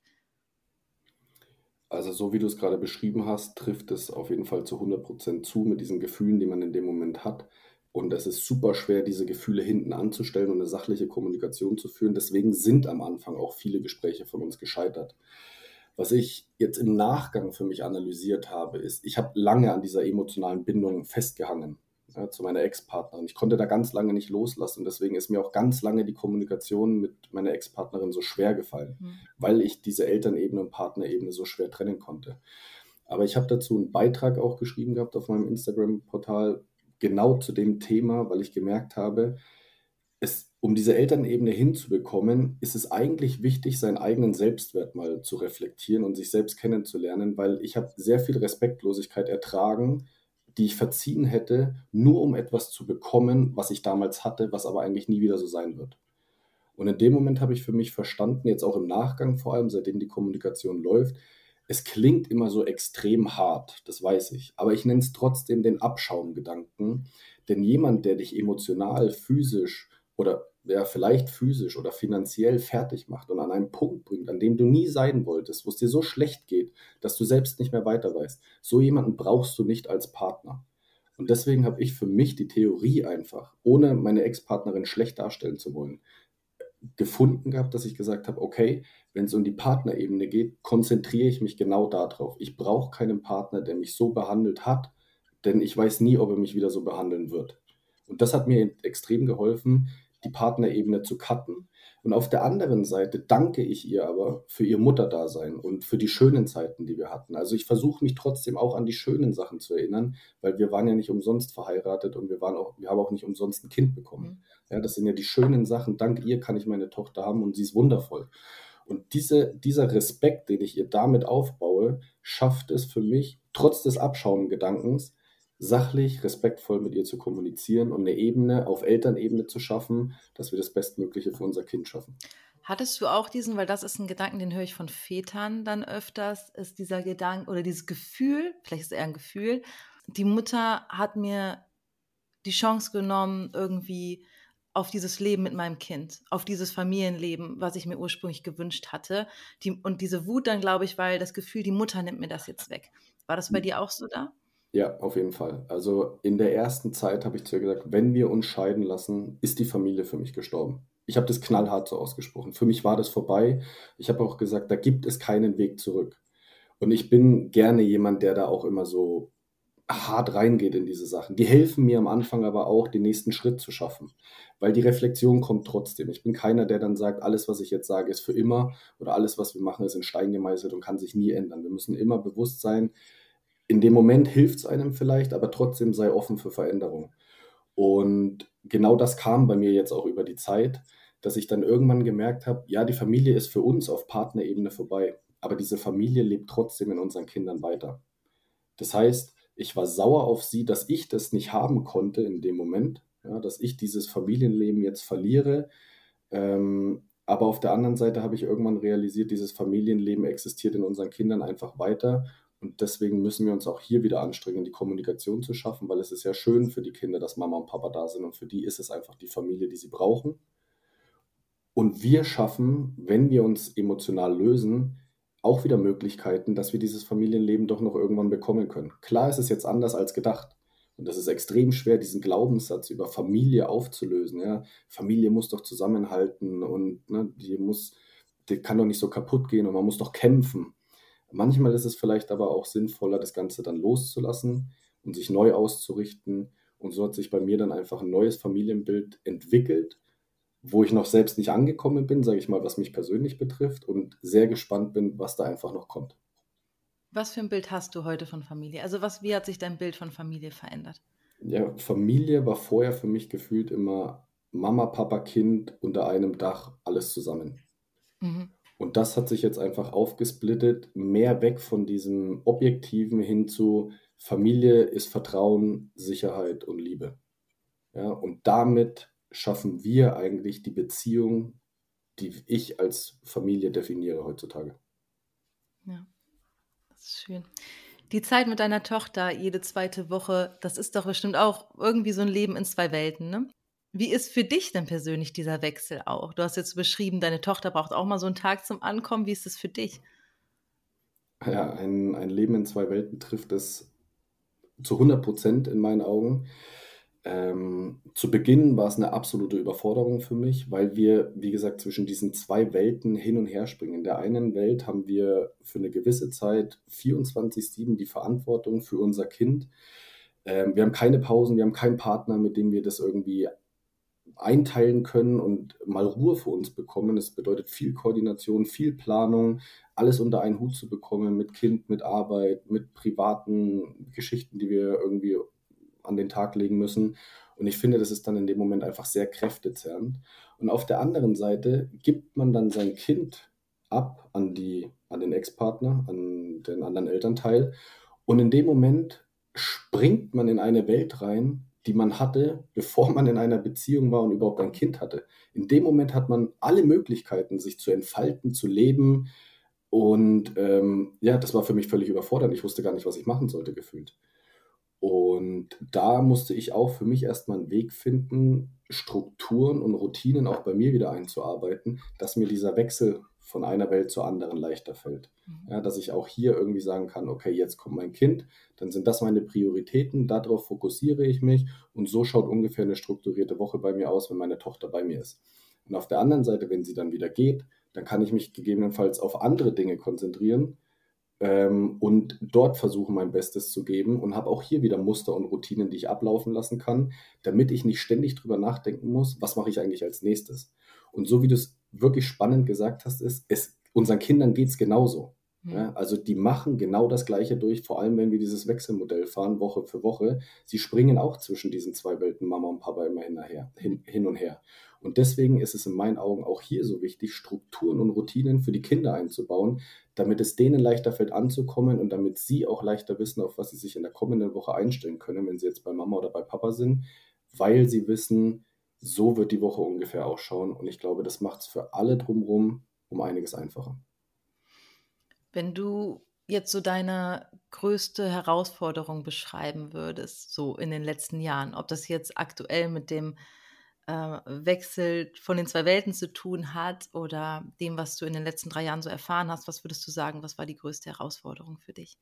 B: Also so wie du es gerade beschrieben hast, trifft es auf jeden Fall zu 100% zu mit diesen Gefühlen, die man in dem Moment hat. Und es ist super schwer, diese Gefühle hinten anzustellen und eine sachliche Kommunikation zu führen. Deswegen sind am Anfang auch viele Gespräche von uns gescheitert. Was ich jetzt im Nachgang für mich analysiert habe, ist, ich habe lange an dieser emotionalen Bindung festgehangen, ja, zu meiner Ex-Partnerin. Ich konnte da ganz lange nicht loslassen. Deswegen ist mir auch ganz lange die Kommunikation mit meiner Ex-Partnerin so schwer gefallen, weil ich diese Elternebene und Partnerebene so schwer trennen konnte. Aber ich habe dazu einen Beitrag auch geschrieben gehabt auf meinem Instagram-Portal, genau zu dem Thema, weil ich gemerkt habe, um diese Elternebene hinzubekommen, ist es eigentlich wichtig, seinen eigenen Selbstwert mal zu reflektieren und sich selbst kennenzulernen, weil ich habe sehr viel Respektlosigkeit ertragen, die ich verziehen hätte, nur um etwas zu bekommen, was ich damals hatte, was aber eigentlich nie wieder so sein wird. Und in dem Moment habe ich für mich verstanden, jetzt auch im Nachgang vor allem, seitdem die Kommunikation läuft, es klingt immer so extrem hart, das weiß ich, aber ich nenne es trotzdem den Abschaumgedanken, denn jemand, der dich emotional, physisch oder ja, vielleicht physisch oder finanziell fertig macht und an einen Punkt bringt, an dem du nie sein wolltest, wo es dir so schlecht geht, dass du selbst nicht mehr weiter weißt, so jemanden brauchst du nicht als Partner. Und deswegen habe ich für mich die Theorie einfach, ohne meine Ex-Partnerin schlecht darstellen zu wollen, gefunden gehabt, dass ich gesagt habe, okay, wenn es um die Partnerebene geht, konzentriere ich mich genau darauf. Ich brauche keinen Partner, der mich so behandelt hat, denn ich weiß nie, ob er mich wieder so behandeln wird. Und das hat mir extrem geholfen, die Partnerebene zu cutten. Und auf der anderen Seite danke ich ihr aber für ihr Mutterdasein und für die schönen Zeiten, die wir hatten. Also ich versuche mich trotzdem auch an die schönen Sachen zu erinnern, weil wir waren ja nicht umsonst verheiratet und wir haben auch nicht umsonst ein Kind bekommen. Ja, das sind ja die schönen Sachen. Dank ihr kann ich meine Tochter haben und sie ist wundervoll. Und dieser Respekt, den ich ihr damit aufbaue, schafft es für mich, trotz des Abschaumgedankens, sachlich, respektvoll mit ihr zu kommunizieren und eine Ebene auf Elternebene zu schaffen, dass wir das Bestmögliche für unser Kind schaffen.
A: Hattest du auch diesen, weil das ist ein Gedanken, den höre ich von Vätern dann öfters, ist dieser Gedanke oder dieses Gefühl, vielleicht ist es eher ein Gefühl, die Mutter hat mir die Chance genommen, irgendwie auf dieses Leben mit meinem Kind, auf dieses Familienleben, was ich mir ursprünglich gewünscht hatte. Und diese Wut dann, glaube ich, weil das Gefühl, die Mutter nimmt mir das jetzt weg. War das bei dir auch so da?
B: Ja, auf jeden Fall. Also in der ersten Zeit habe ich zu ihr gesagt, wenn wir uns scheiden lassen, ist die Familie für mich gestorben. Ich habe das knallhart so ausgesprochen. Für mich war das vorbei. Ich habe auch gesagt, da gibt es keinen Weg zurück. Und ich bin gerne jemand, der da auch immer so hart reingeht in diese Sachen. Die helfen mir am Anfang aber auch, den nächsten Schritt zu schaffen, weil die Reflexion kommt trotzdem. Ich bin keiner, der dann sagt, alles, was ich jetzt sage, ist für immer oder alles, was wir machen, ist in Stein gemeißelt und kann sich nie ändern. Wir müssen immer bewusst sein, in dem Moment hilft es einem vielleicht, aber trotzdem sei offen für Veränderung. Und genau das kam bei mir jetzt auch über die Zeit, dass ich dann irgendwann gemerkt habe, ja, die Familie ist für uns auf Partnerebene vorbei, aber diese Familie lebt trotzdem in unseren Kindern weiter. Das heißt, ich war sauer auf sie, dass ich das nicht haben konnte in dem Moment, ja, dass ich dieses Familienleben jetzt verliere. Aber auf der anderen Seite habe ich irgendwann realisiert, dieses Familienleben existiert in unseren Kindern einfach weiter. Und deswegen müssen wir uns auch hier wieder anstrengen, die Kommunikation zu schaffen, weil es ist ja schön für die Kinder, dass Mama und Papa da sind. Und für die ist es einfach die Familie, die sie brauchen. Und wir schaffen, wenn wir uns emotional lösen, auch wieder Möglichkeiten, dass wir dieses Familienleben doch noch irgendwann bekommen können. Klar ist es jetzt anders als gedacht. Und das ist extrem schwer, diesen Glaubenssatz über Familie aufzulösen. Ja? Familie muss doch zusammenhalten und ne, die kann doch nicht so kaputt gehen und man muss doch kämpfen. Manchmal ist es vielleicht aber auch sinnvoller, das Ganze dann loszulassen und sich neu auszurichten. Und so hat sich bei mir dann einfach ein neues Familienbild entwickelt, wo ich noch selbst nicht angekommen bin, sage ich mal, was mich persönlich betrifft und sehr gespannt bin, was da einfach noch kommt.
A: Was für ein Bild hast du heute von Familie? Also wie hat sich dein Bild von Familie verändert?
B: Ja, Familie war vorher für mich gefühlt immer Mama, Papa, Kind unter einem Dach, alles zusammen.
A: Mhm.
B: Und das hat sich jetzt einfach aufgesplittet, mehr weg von diesem Objektiven hin zu Familie ist Vertrauen, Sicherheit und Liebe. Ja, und damit schaffen wir eigentlich die Beziehung, die ich als Familie definiere heutzutage.
A: Ja, das ist schön. Die Zeit mit deiner Tochter jede zweite Woche, das ist doch bestimmt auch irgendwie so ein Leben in zwei Welten, ne? Wie ist für dich denn persönlich dieser Wechsel auch? Du hast jetzt beschrieben, deine Tochter braucht auch mal so einen Tag zum Ankommen. Wie ist es für dich?
B: Ja, ein Leben in zwei Welten trifft es zu 100% in meinen Augen. Zu Beginn war es eine absolute Überforderung für mich, weil wir, wie gesagt, zwischen diesen zwei Welten hin und her springen. In der einen Welt haben wir für eine gewisse Zeit 24/7 die Verantwortung für unser Kind. Wir haben keine Pausen, wir haben keinen Partner, mit dem wir das irgendwie einteilen können und mal Ruhe für uns bekommen. Das bedeutet viel Koordination, viel Planung, alles unter einen Hut zu bekommen mit Kind, mit Arbeit, mit privaten Geschichten, die wir irgendwie an den Tag legen müssen. Und ich finde, das ist dann in dem Moment einfach sehr kräftezerrend. Und auf der anderen Seite gibt man dann sein Kind ab an den Ex-Partner, an den anderen Elternteil. Und in dem Moment springt man in eine Welt rein, die man hatte, bevor man in einer Beziehung war und überhaupt ein Kind hatte. In dem Moment hat man alle Möglichkeiten, sich zu entfalten, zu leben. Und ja, das war für mich völlig überfordernd. Ich wusste gar nicht, was ich machen sollte, gefühlt. Und da musste ich auch für mich erstmal einen Weg finden, Strukturen und Routinen auch bei mir wieder einzuarbeiten, dass mir dieser Wechsel von einer Welt zur anderen leichter fällt.
A: Mhm.
B: Ja, dass ich auch hier irgendwie sagen kann, okay, jetzt kommt mein Kind, dann sind das meine Prioritäten, darauf fokussiere ich mich und so schaut ungefähr eine strukturierte Woche bei mir aus, wenn meine Tochter bei mir ist. Und auf der anderen Seite, wenn sie dann wieder geht, dann kann ich mich gegebenenfalls auf andere Dinge konzentrieren, und dort versuche mein Bestes zu geben und habe auch hier wieder Muster und Routinen, die ich ablaufen lassen kann, damit ich nicht ständig drüber nachdenken muss, was mache ich eigentlich als nächstes. Und so wie du es wirklich spannend gesagt hast, unseren Kindern geht es genauso.
A: Mhm.
B: Ja, also die machen genau das Gleiche durch, vor allem wenn wir dieses Wechselmodell fahren, Woche für Woche. Sie springen auch zwischen diesen zwei Welten, Mama und Papa, immer hin und her. Und deswegen ist es in meinen Augen auch hier so wichtig, Strukturen und Routinen für die Kinder einzubauen, damit es denen leichter fällt anzukommen und damit sie auch leichter wissen, auf was sie sich in der kommenden Woche einstellen können, wenn sie jetzt bei Mama oder bei Papa sind, weil sie wissen, so wird die Woche ungefähr ausschauen. Und ich glaube, das macht es für alle drumherum um einiges einfacher.
A: Wenn du jetzt so deine größte Herausforderung beschreiben würdest, so in den letzten Jahren, ob das jetzt aktuell mit dem Wechsel von den 2 Welten zu tun hat oder dem, was du in den letzten 3 Jahren so erfahren hast, was würdest du sagen, was war die größte Herausforderung für dich?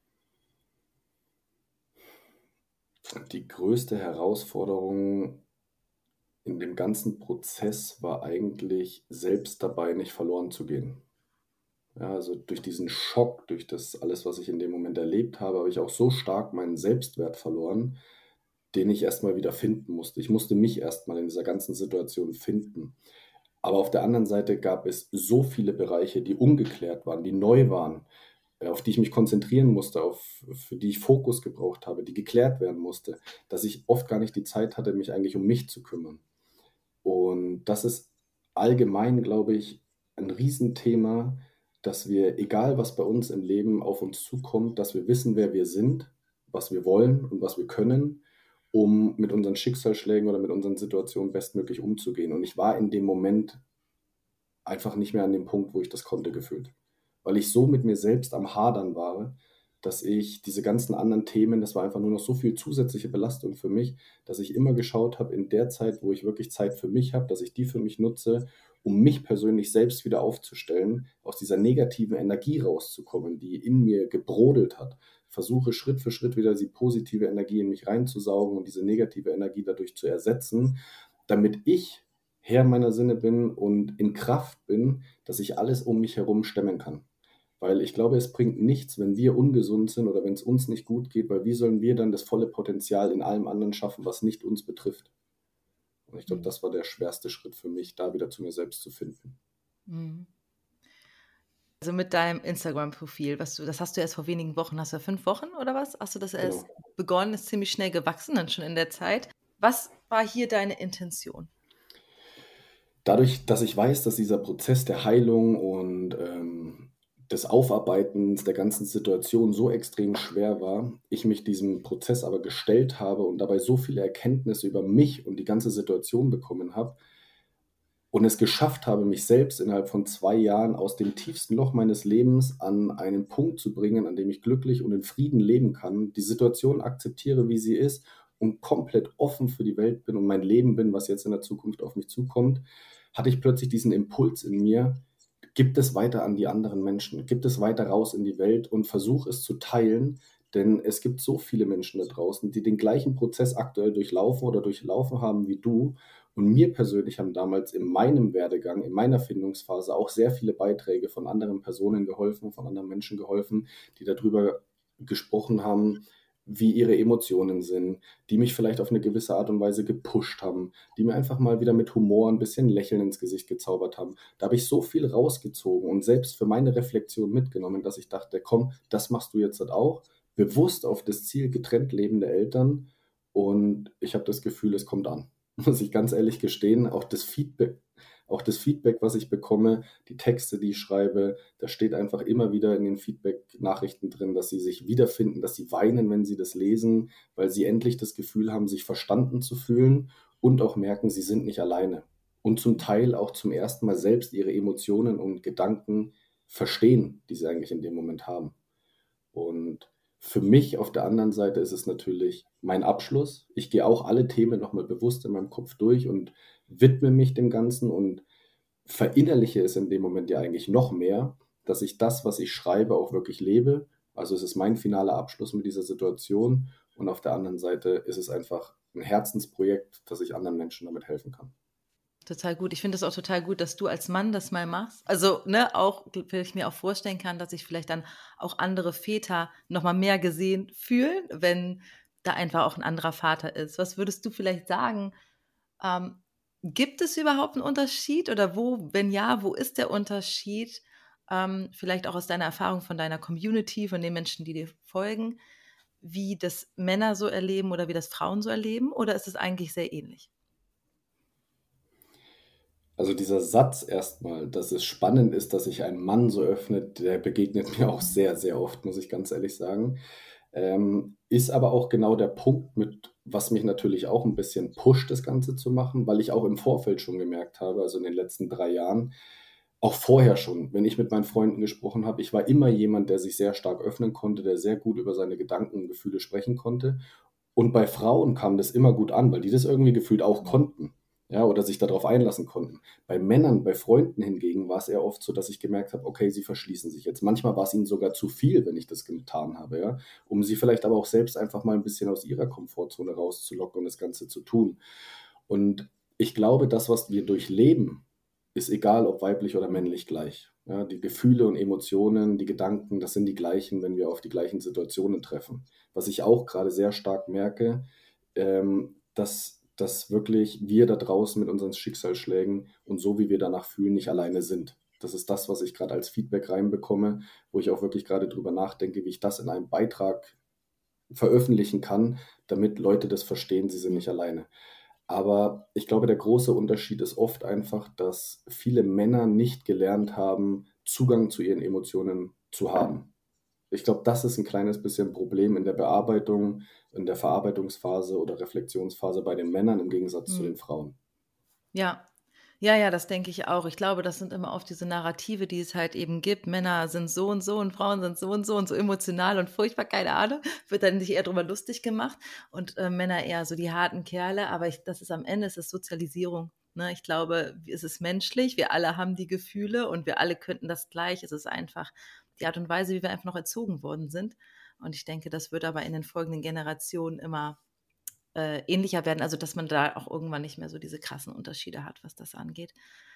B: Die größte Herausforderung in dem ganzen Prozess war eigentlich, selbst dabei nicht verloren zu gehen. Ja, also durch diesen Schock, durch das alles, was ich in dem Moment erlebt habe ich auch so stark meinen Selbstwert verloren, den ich erst mal wieder finden musste. Ich musste mich erst mal in dieser ganzen Situation finden. Aber auf der anderen Seite gab es so viele Bereiche, die ungeklärt waren, die neu waren, auf die ich mich konzentrieren musste, für die ich Fokus gebraucht habe, die geklärt werden musste, dass ich oft gar nicht die Zeit hatte, mich eigentlich um mich zu kümmern. Und das ist allgemein, glaube ich, ein Riesenthema, dass wir, egal was bei uns im Leben auf uns zukommt, dass wir wissen, wer wir sind, was wir wollen und was wir können, um mit unseren Schicksalsschlägen oder mit unseren Situationen bestmöglich umzugehen. Und ich war in dem Moment einfach nicht mehr an dem Punkt, wo ich das konnte, gefühlt. Weil ich so mit mir selbst am Hadern war, dass ich diese ganzen anderen Themen, das war einfach nur noch so viel zusätzliche Belastung für mich, dass ich immer geschaut habe, in der Zeit, wo ich wirklich Zeit für mich habe, dass ich die für mich nutze, um mich persönlich selbst wieder aufzustellen, aus dieser negativen Energie rauszukommen, die in mir gebrodelt hat. Versuche Schritt für Schritt wieder die positive Energie in mich reinzusaugen und diese negative Energie dadurch zu ersetzen, damit ich Herr meiner Sinne bin und in Kraft bin, dass ich alles um mich herum stemmen kann. Weil ich glaube, es bringt nichts, wenn wir ungesund sind oder wenn es uns nicht gut geht, weil wie sollen wir dann das volle Potenzial in allem anderen schaffen, was nicht uns betrifft? Und ich glaube,
A: Mhm.
B: das war der schwerste Schritt für mich, da wieder zu mir selbst zu finden.
A: Mhm. Also mit deinem Instagram-Profil, das hast du erst vor wenigen Wochen, hast du ja 5 Wochen oder was? Hast du das erst
B: Genau.
A: begonnen, ist ziemlich schnell gewachsen dann schon in der Zeit. Was war hier deine Intention?
B: Dadurch, dass ich weiß, dass dieser Prozess der Heilung und des Aufarbeitens der ganzen Situation so extrem schwer war, ich mich diesem Prozess aber gestellt habe und dabei so viele Erkenntnisse über mich und die ganze Situation bekommen habe und es geschafft habe, mich selbst innerhalb von 2 Jahren aus dem tiefsten Loch meines Lebens an einen Punkt zu bringen, an dem ich glücklich und in Frieden leben kann, die Situation akzeptiere, wie sie ist und komplett offen für die Welt bin und mein Leben bin, was jetzt in der Zukunft auf mich zukommt, hatte ich plötzlich diesen Impuls in mir, gib es weiter an die anderen Menschen, gib es weiter raus in die Welt und versuch es zu teilen, denn es gibt so viele Menschen da draußen, die den gleichen Prozess aktuell durchlaufen oder durchlaufen haben wie du. Und mir persönlich haben damals in meinem Werdegang, in meiner Findungsphase auch sehr viele Beiträge von anderen Personen geholfen, von anderen Menschen geholfen, die darüber gesprochen haben, wie ihre Emotionen sind, die mich vielleicht auf eine gewisse Art und Weise gepusht haben, die mir einfach mal wieder mit Humor ein bisschen Lächeln ins Gesicht gezaubert haben. Da habe ich so viel rausgezogen und selbst für meine Reflexion mitgenommen, dass ich dachte, komm, das machst du jetzt halt auch, bewusst auf das Ziel getrennt lebende Eltern. Und ich habe das Gefühl, es kommt an. Muss ich ganz ehrlich gestehen, auch das Feedback, was ich bekomme, die Texte, die ich schreibe, da steht einfach immer wieder in den Feedback-Nachrichten drin, dass sie sich wiederfinden, dass sie weinen, wenn sie das lesen, weil sie endlich das Gefühl haben, sich verstanden zu fühlen und auch merken, sie sind nicht alleine. Und zum Teil auch zum ersten Mal selbst ihre Emotionen und Gedanken verstehen, die sie eigentlich in dem Moment haben. Und für mich auf der anderen Seite ist es natürlich mein Abschluss. Ich gehe auch alle Themen nochmal bewusst in meinem Kopf durch und widme mich dem Ganzen und verinnerliche es in dem Moment ja eigentlich noch mehr, dass ich das, was ich schreibe, auch wirklich lebe. Also es ist mein finaler Abschluss mit dieser Situation und auf der anderen Seite ist es einfach ein Herzensprojekt, dass ich anderen Menschen damit helfen kann.
A: Total gut. Ich finde es auch total gut, dass du als Mann das mal machst. Also, ne, auch weil ich mir auch vorstellen kann, dass sich vielleicht dann auch andere Väter noch mal mehr gesehen fühlen, wenn da einfach auch ein anderer Vater ist. Was würdest du vielleicht sagen, gibt es überhaupt einen Unterschied oder wo wenn ja, wo ist der Unterschied, vielleicht auch aus deiner Erfahrung von deiner Community, von den Menschen, die dir folgen, wie das Männer so erleben oder wie das Frauen so erleben? Oder ist es eigentlich sehr ähnlich?
B: Also dieser Satz erstmal, dass es spannend ist, dass sich ein Mann so öffnet, der begegnet mir auch sehr, sehr oft, muss ich ganz ehrlich sagen. Ist aber auch genau der Punkt, mit was mich natürlich auch ein bisschen pusht, das Ganze zu machen, weil ich auch im Vorfeld schon gemerkt habe, also in den letzten 3 Jahren, auch vorher schon, wenn ich mit meinen Freunden gesprochen habe, ich war immer jemand, der sich sehr stark öffnen konnte, der sehr gut über seine Gedanken und Gefühle sprechen konnte. Und bei Frauen kam das immer gut an, weil die das irgendwie gefühlt auch konnten, ja, oder sich darauf einlassen konnten. Bei Männern, bei Freunden hingegen war es eher oft so, dass ich gemerkt habe, okay, sie verschließen sich jetzt. Manchmal war es ihnen sogar zu viel, wenn ich das getan habe, ja, um sie vielleicht aber auch selbst einfach mal ein bisschen aus ihrer Komfortzone rauszulocken und das Ganze zu tun. Und ich glaube, das, was wir durchleben, ist egal, ob weiblich oder männlich gleich. Ja, die Gefühle und Emotionen, die Gedanken, das sind die gleichen, wenn wir auf die gleichen Situationen treffen. Was ich auch gerade sehr stark merke, dass wirklich wir da draußen mit unseren Schicksalsschlägen und so, wie wir danach fühlen, nicht alleine sind. Das ist das, was ich gerade als Feedback reinbekomme, wo ich auch wirklich gerade drüber nachdenke, wie ich das in einem Beitrag veröffentlichen kann, damit Leute das verstehen, sie sind nicht alleine. Aber ich glaube, der große Unterschied ist oft einfach, dass viele Männer nicht gelernt haben, Zugang zu ihren Emotionen zu haben. Ich glaube, das ist ein kleines bisschen Problem in der Bearbeitung, in der Verarbeitungsphase oder Reflexionsphase bei den Männern im Gegensatz zu
A: Hm.
B: den Frauen.
A: Ja. Ja, ja, das denke ich auch. Ich glaube, das sind immer oft diese Narrative, die es halt eben gibt. Männer sind so und Frauen sind so emotional und furchtbar, keine Ahnung. Wird dann sich eher drüber lustig gemacht und Männer eher so die harten Kerle. Aber das ist am Ende, es ist Sozialisierung. Ne? Ich glaube, es ist menschlich. Wir alle haben die Gefühle und wir alle könnten das gleich. Es ist einfach die Art und Weise, wie wir einfach noch erzogen worden sind. Und ich denke, das wird aber in den folgenden Generationen immer ähnlicher werden, also dass man da auch irgendwann nicht mehr so diese krassen Unterschiede hat, was das angeht.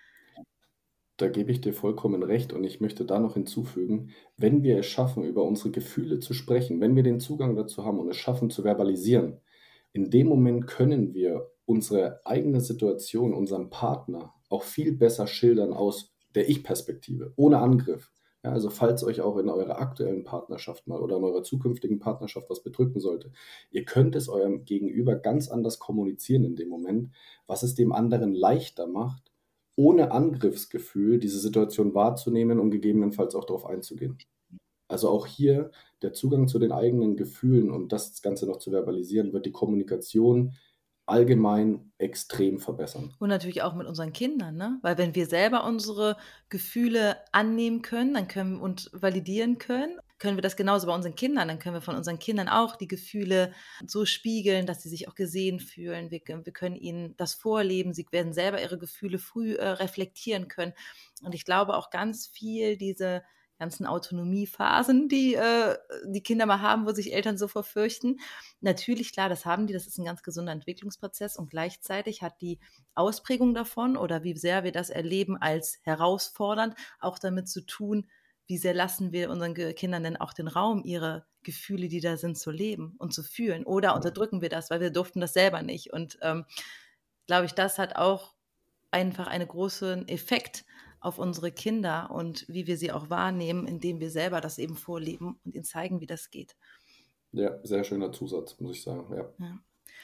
B: Da gebe ich dir vollkommen recht und ich möchte da noch hinzufügen, wenn wir es schaffen, über unsere Gefühle zu sprechen, wenn wir den Zugang dazu haben und es schaffen zu verbalisieren, in dem Moment können wir unsere eigene Situation, unserem Partner auch viel besser schildern aus der Ich-Perspektive, ohne Angriff. Ja, also falls euch auch in eurer aktuellen Partnerschaft mal oder in eurer zukünftigen Partnerschaft was bedrücken sollte, ihr könnt es eurem Gegenüber ganz anders kommunizieren in dem Moment, was es dem anderen leichter macht, ohne Angriffsgefühl diese Situation wahrzunehmen und gegebenenfalls auch darauf einzugehen. Also auch hier der Zugang zu den eigenen Gefühlen und das Ganze noch zu verbalisieren, wird die Kommunikation allgemein extrem verbessern.
A: Und natürlich auch mit unseren Kindern, ne? Weil wenn wir selber unsere Gefühle annehmen können, dann können und validieren können, können wir das genauso bei unseren Kindern. Dann können wir von unseren Kindern auch die Gefühle so spiegeln, dass sie sich auch gesehen fühlen. Wir können ihnen das vorleben. Sie werden selber ihre Gefühle früh reflektieren können. Und ich glaube auch ganz viel diese ganzen Autonomiephasen, die Kinder mal haben, wo sich Eltern so verfürchten. Natürlich, klar, das haben die, das ist ein ganz gesunder Entwicklungsprozess und gleichzeitig hat die Ausprägung davon oder wie sehr wir das erleben als herausfordernd auch damit zu tun, wie sehr lassen wir unseren Kindern denn auch den Raum, ihre Gefühle, die da sind, zu leben und zu fühlen oder unterdrücken wir das, weil wir durften das selber nicht und glaube ich, das hat auch einfach einen großen Effekt auf unsere Kinder und wie wir sie auch wahrnehmen, indem wir selber das eben vorleben und ihnen zeigen, wie das geht.
B: Ja, sehr schöner Zusatz, muss ich sagen. Ja.
A: Ja.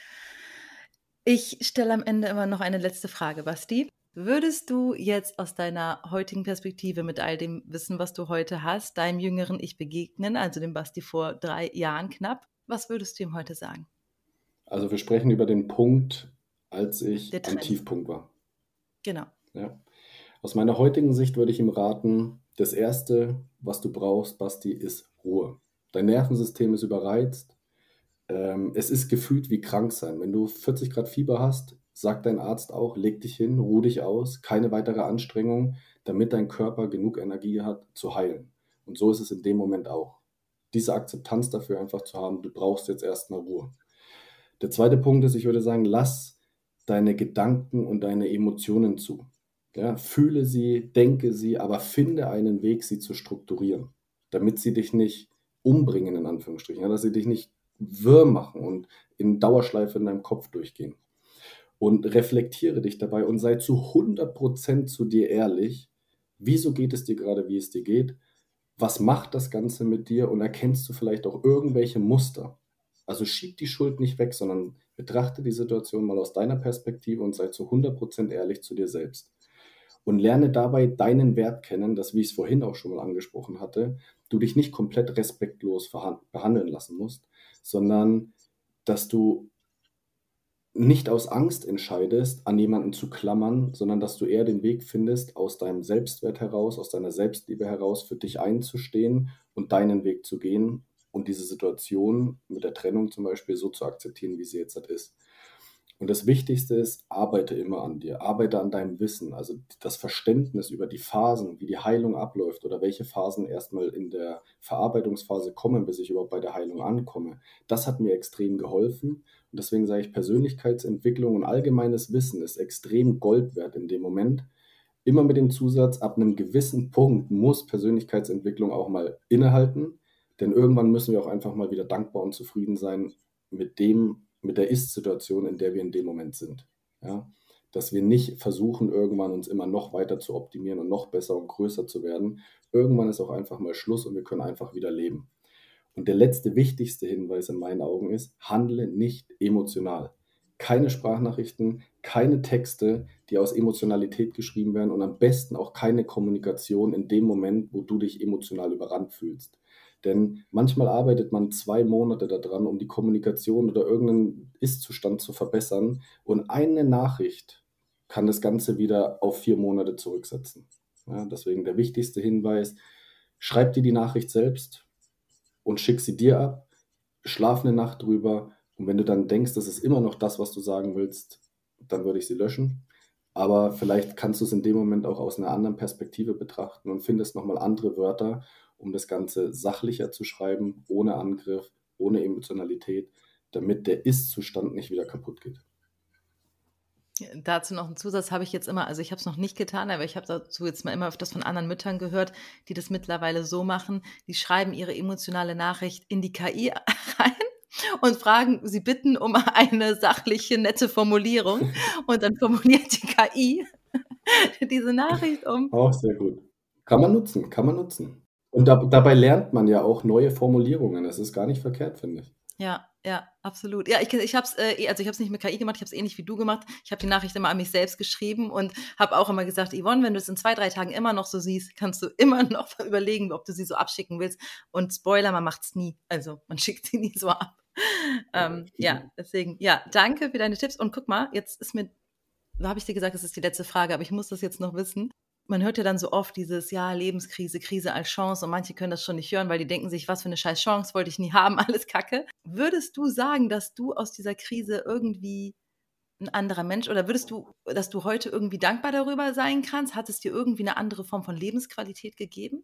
A: Ich stelle am Ende immer noch eine letzte Frage, Basti. Würdest du jetzt aus deiner heutigen Perspektive mit all dem Wissen, was du heute hast, deinem jüngeren Ich begegnen, also dem Basti vor 3 Jahren knapp, was würdest du ihm heute sagen?
B: Also wir sprechen über den Punkt, als ich
A: Der
B: am
A: Trennung.
B: Tiefpunkt war.
A: Genau.
B: Ja. Aus meiner heutigen Sicht würde ich ihm raten, das Erste, was du brauchst, Basti, ist Ruhe. Dein Nervensystem ist überreizt. Es ist gefühlt wie krank sein. Wenn du 40 Grad Fieber hast, sagt dein Arzt auch, leg dich hin, ruh dich aus, keine weitere Anstrengung, damit dein Körper genug Energie hat, zu heilen. Und so ist es in dem Moment auch. Diese Akzeptanz dafür einfach zu haben, du brauchst jetzt erstmal Ruhe. Der zweite Punkt ist, ich würde sagen, lass deine Gedanken und deine Emotionen zu. Ja, fühle sie, denke sie, aber finde einen Weg, sie zu strukturieren, damit sie dich nicht umbringen, in Anführungsstrichen, ja, dass sie dich nicht wirr machen und in Dauerschleife in deinem Kopf durchgehen. Und reflektiere dich dabei und sei zu 100% zu dir ehrlich, Wieso geht es dir gerade, wie es dir geht? Was macht das Ganze mit dir? Und erkennst du vielleicht auch irgendwelche Muster? Also schieb die Schuld nicht weg, sondern betrachte die Situation mal aus deiner Perspektive und sei zu 100% ehrlich zu dir selbst. Und lerne dabei deinen Wert kennen, dass, wie ich es vorhin auch schon mal angesprochen hatte, du dich nicht komplett respektlos behandeln lassen musst, sondern dass du nicht aus Angst entscheidest, an jemanden zu klammern, sondern dass du eher den Weg findest, aus deinem Selbstwert heraus, aus deiner Selbstliebe heraus für dich einzustehen und deinen Weg zu gehen und diese Situation mit der Trennung zum Beispiel so zu akzeptieren, wie sie jetzt halt ist. Und das Wichtigste ist, arbeite immer an dir, arbeite an deinem Wissen, also das Verständnis über die Phasen, wie die Heilung abläuft oder welche Phasen erstmal in der Verarbeitungsphase kommen, bis ich überhaupt bei der Heilung ankomme. Das hat mir extrem geholfen und deswegen sage ich, Persönlichkeitsentwicklung und allgemeines Wissen ist extrem Gold wert in dem Moment. Immer mit dem Zusatz, ab einem gewissen Punkt muss Persönlichkeitsentwicklung auch mal innehalten, denn irgendwann müssen wir auch einfach mal wieder dankbar und zufrieden sein mit der Ist-Situation, in der wir in dem Moment sind. Ja? Dass wir nicht versuchen, irgendwann uns immer noch weiter zu optimieren und noch besser und größer zu werden. Irgendwann ist auch einfach mal Schluss und wir können einfach wieder leben. Und der letzte wichtigste Hinweis in meinen Augen ist, handle nicht emotional. Keine Sprachnachrichten, keine Texte, die aus Emotionalität geschrieben werden und am besten auch keine Kommunikation in dem Moment, wo du dich emotional überrannt fühlst. Denn manchmal arbeitet man 2 Monate daran, um die Kommunikation oder irgendeinen Ist-Zustand zu verbessern und eine Nachricht kann das Ganze wieder auf 4 Monate zurücksetzen. Ja, deswegen der wichtigste Hinweis, schreib dir die Nachricht selbst und schick sie dir ab, schlaf eine Nacht drüber und wenn du dann denkst, das ist immer noch das, was du sagen willst, dann würde ich sie löschen. Aber vielleicht kannst du es in dem Moment auch aus einer anderen Perspektive betrachten und findest nochmal andere Wörter, um das Ganze sachlicher zu schreiben, ohne Angriff, ohne Emotionalität, damit der Ist-Zustand nicht wieder kaputt geht.
A: Dazu noch einen Zusatz habe ich jetzt immer, also ich habe es noch nicht getan, aber ich habe dazu jetzt mal immer öfters von anderen Müttern gehört, die das mittlerweile so machen, die schreiben ihre emotionale Nachricht in die KI rein und sie bitten um eine sachliche, nette Formulierung und dann formuliert die KI diese Nachricht um.
B: Auch sehr gut. Kann man nutzen, kann man nutzen. Und dabei lernt man ja auch neue Formulierungen. Das ist gar nicht verkehrt, finde ich.
A: Ja, ja, absolut. Ja, ich habe es also ich habe es nicht mit KI gemacht, ich habe es ähnlich wie du gemacht. Ich habe die Nachricht immer an mich selbst geschrieben und habe auch immer gesagt: „Yvonne, wenn du es in 2, 3 Tagen immer noch so siehst, kannst du immer noch überlegen, ob du sie so abschicken willst.“ Und Spoiler, man macht's nie. Also, man schickt sie nie so ab. Ja, deswegen, ja, danke für deine Tipps und guck mal, jetzt habe ich dir gesagt, das ist die letzte Frage, aber ich muss das jetzt noch wissen. Man hört ja dann so oft dieses, ja, Lebenskrise, Krise als Chance und manche können das schon nicht hören, weil die denken sich, was für eine scheiß Chance, wollte ich nie haben, alles Kacke. Würdest du sagen, dass du aus dieser Krise irgendwie ein anderer Mensch oder dass du heute irgendwie dankbar darüber sein kannst? Hat es dir irgendwie eine andere Form von Lebensqualität gegeben?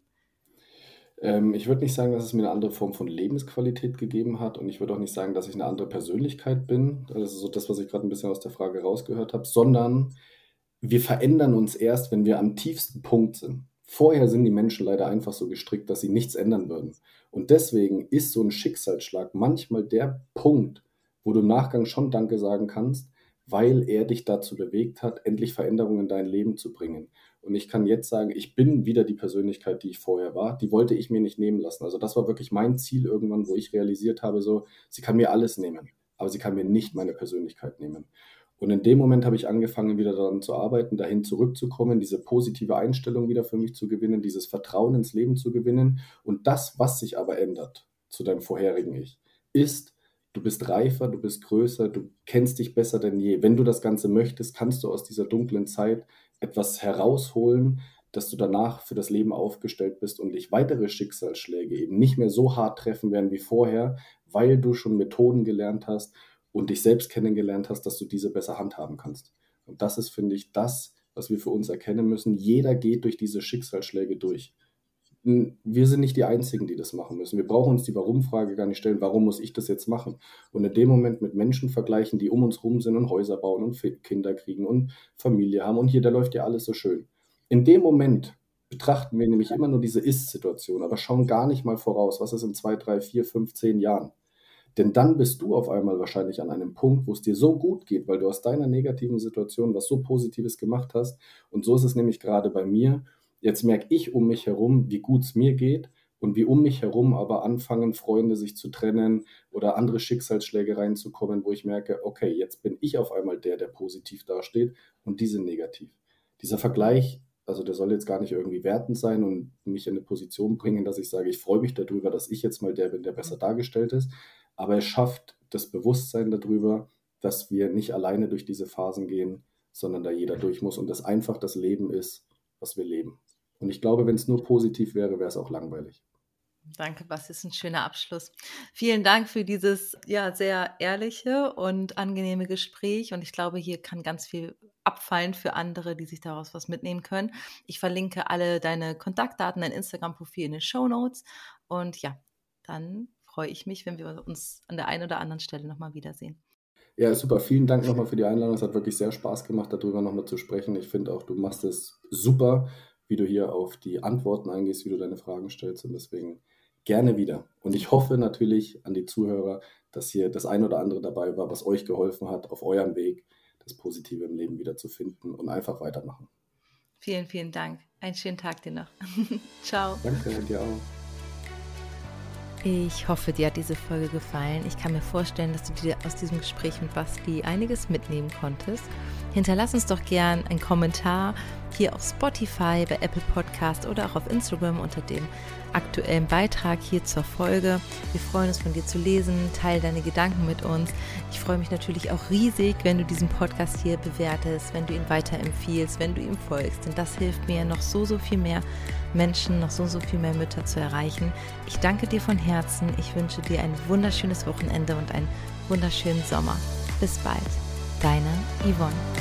B: Ich würde nicht sagen, dass es mir eine andere Form von Lebensqualität gegeben hat und ich würde auch nicht sagen, dass ich eine andere Persönlichkeit bin. Das ist so das, was ich gerade ein bisschen aus der Frage rausgehört habe, sondern wir verändern uns erst, wenn wir am tiefsten Punkt sind. Vorher sind die Menschen leider einfach so gestrickt, dass sie nichts ändern würden. Und deswegen ist so ein Schicksalsschlag manchmal der Punkt, wo du im Nachgang schon Danke sagen kannst, weil er dich dazu bewegt hat, endlich Veränderungen in dein Leben zu bringen. Und ich kann jetzt sagen, ich bin wieder die Persönlichkeit, die ich vorher war. Die wollte ich mir nicht nehmen lassen. Also das war wirklich mein Ziel irgendwann, wo ich realisiert habe, so, sie kann mir alles nehmen, aber sie kann mir nicht meine Persönlichkeit nehmen. Und in dem Moment habe ich angefangen, wieder daran zu arbeiten, dahin zurückzukommen, diese positive Einstellung wieder für mich zu gewinnen, dieses Vertrauen ins Leben zu gewinnen. Und das, was sich aber ändert zu deinem vorherigen Ich, ist, du bist reifer, du bist größer, du kennst dich besser denn je. Wenn du das Ganze möchtest, kannst du aus dieser dunklen Zeit etwas herausholen, dass du danach für das Leben aufgestellt bist und dich weitere Schicksalsschläge eben nicht mehr so hart treffen werden wie vorher, weil du schon Methoden gelernt hast und dich selbst kennengelernt hast, dass du diese besser handhaben kannst. Und das ist, finde ich, das, was wir für uns erkennen müssen. Jeder geht durch diese Schicksalsschläge durch. Wir sind nicht die Einzigen, die das machen müssen. Wir brauchen uns die Warum-Frage gar nicht stellen, warum muss ich das jetzt machen? Und in dem Moment mit Menschen vergleichen, die um uns rum sind und Häuser bauen und Kinder kriegen und Familie haben und hier, da läuft ja alles so schön. In dem Moment betrachten wir nämlich immer nur diese Ist-Situation, aber schauen gar nicht mal voraus, was ist in 2, 3, 4, 5, 10 Jahren. Denn dann bist du auf einmal wahrscheinlich an einem Punkt, wo es dir so gut geht, weil du aus deiner negativen Situation was so Positives gemacht hast. Und so ist es nämlich gerade bei mir. Jetzt merke ich um mich herum, wie gut es mir geht und wie um mich herum aber anfangen Freunde sich zu trennen oder andere Schicksalsschläge reinzukommen, wo ich merke, okay, jetzt bin ich auf einmal der positiv dasteht und die sind negativ. Dieser Vergleich, also der soll jetzt gar nicht irgendwie wertend sein und mich in eine Position bringen, dass ich sage, ich freue mich darüber, dass ich jetzt mal der bin, der besser dargestellt ist, aber es schafft das Bewusstsein darüber, dass wir nicht alleine durch diese Phasen gehen, sondern da jeder durch muss und das einfach das Leben ist, was wir leben. Und ich glaube, wenn es nur positiv wäre, wäre es auch langweilig.
A: Danke, Basti, das ist ein schöner Abschluss. Vielen Dank für dieses sehr ehrliche und angenehme Gespräch. Und ich glaube, hier kann ganz viel abfallen für andere, die sich daraus was mitnehmen können. Ich verlinke alle deine Kontaktdaten, dein Instagram-Profil in den Shownotes. Und ja, dann freue ich mich, wenn wir uns an der einen oder anderen Stelle nochmal wiedersehen.
B: Ja, super. Vielen Dank nochmal für die Einladung. Es hat wirklich sehr Spaß gemacht, darüber nochmal zu sprechen. Ich finde auch, du machst es super, wie du hier auf die Antworten eingehst, wie du deine Fragen stellst. Und deswegen gerne wieder. Und ich hoffe natürlich an die Zuhörer, dass hier das ein oder andere dabei war, was euch geholfen hat, auf eurem Weg das Positive im Leben wieder zu finden und einfach weitermachen.
A: Vielen, vielen Dank. Einen schönen Tag dir noch. Ciao.
B: Danke, dir auch.
A: Ich hoffe, dir hat diese Folge gefallen. Ich kann mir vorstellen, dass du dir aus diesem Gespräch mit Basti einiges mitnehmen konntest. Hinterlass uns doch gern einen Kommentar hier auf Spotify, bei Apple Podcast oder auch auf Instagram unter dem aktuellen Beitrag hier zur Folge. Wir freuen uns, von dir zu lesen. Teile deine Gedanken mit uns. Ich freue mich natürlich auch riesig, wenn du diesen Podcast hier bewertest, wenn du ihn weiterempfiehlst, wenn du ihm folgst. Denn das hilft mir, noch so viel mehr Menschen, noch so viel mehr Mütter zu erreichen. Ich danke dir von Herzen. Ich wünsche dir ein wunderschönes Wochenende und einen wunderschönen Sommer. Bis bald. Deine Yvonne.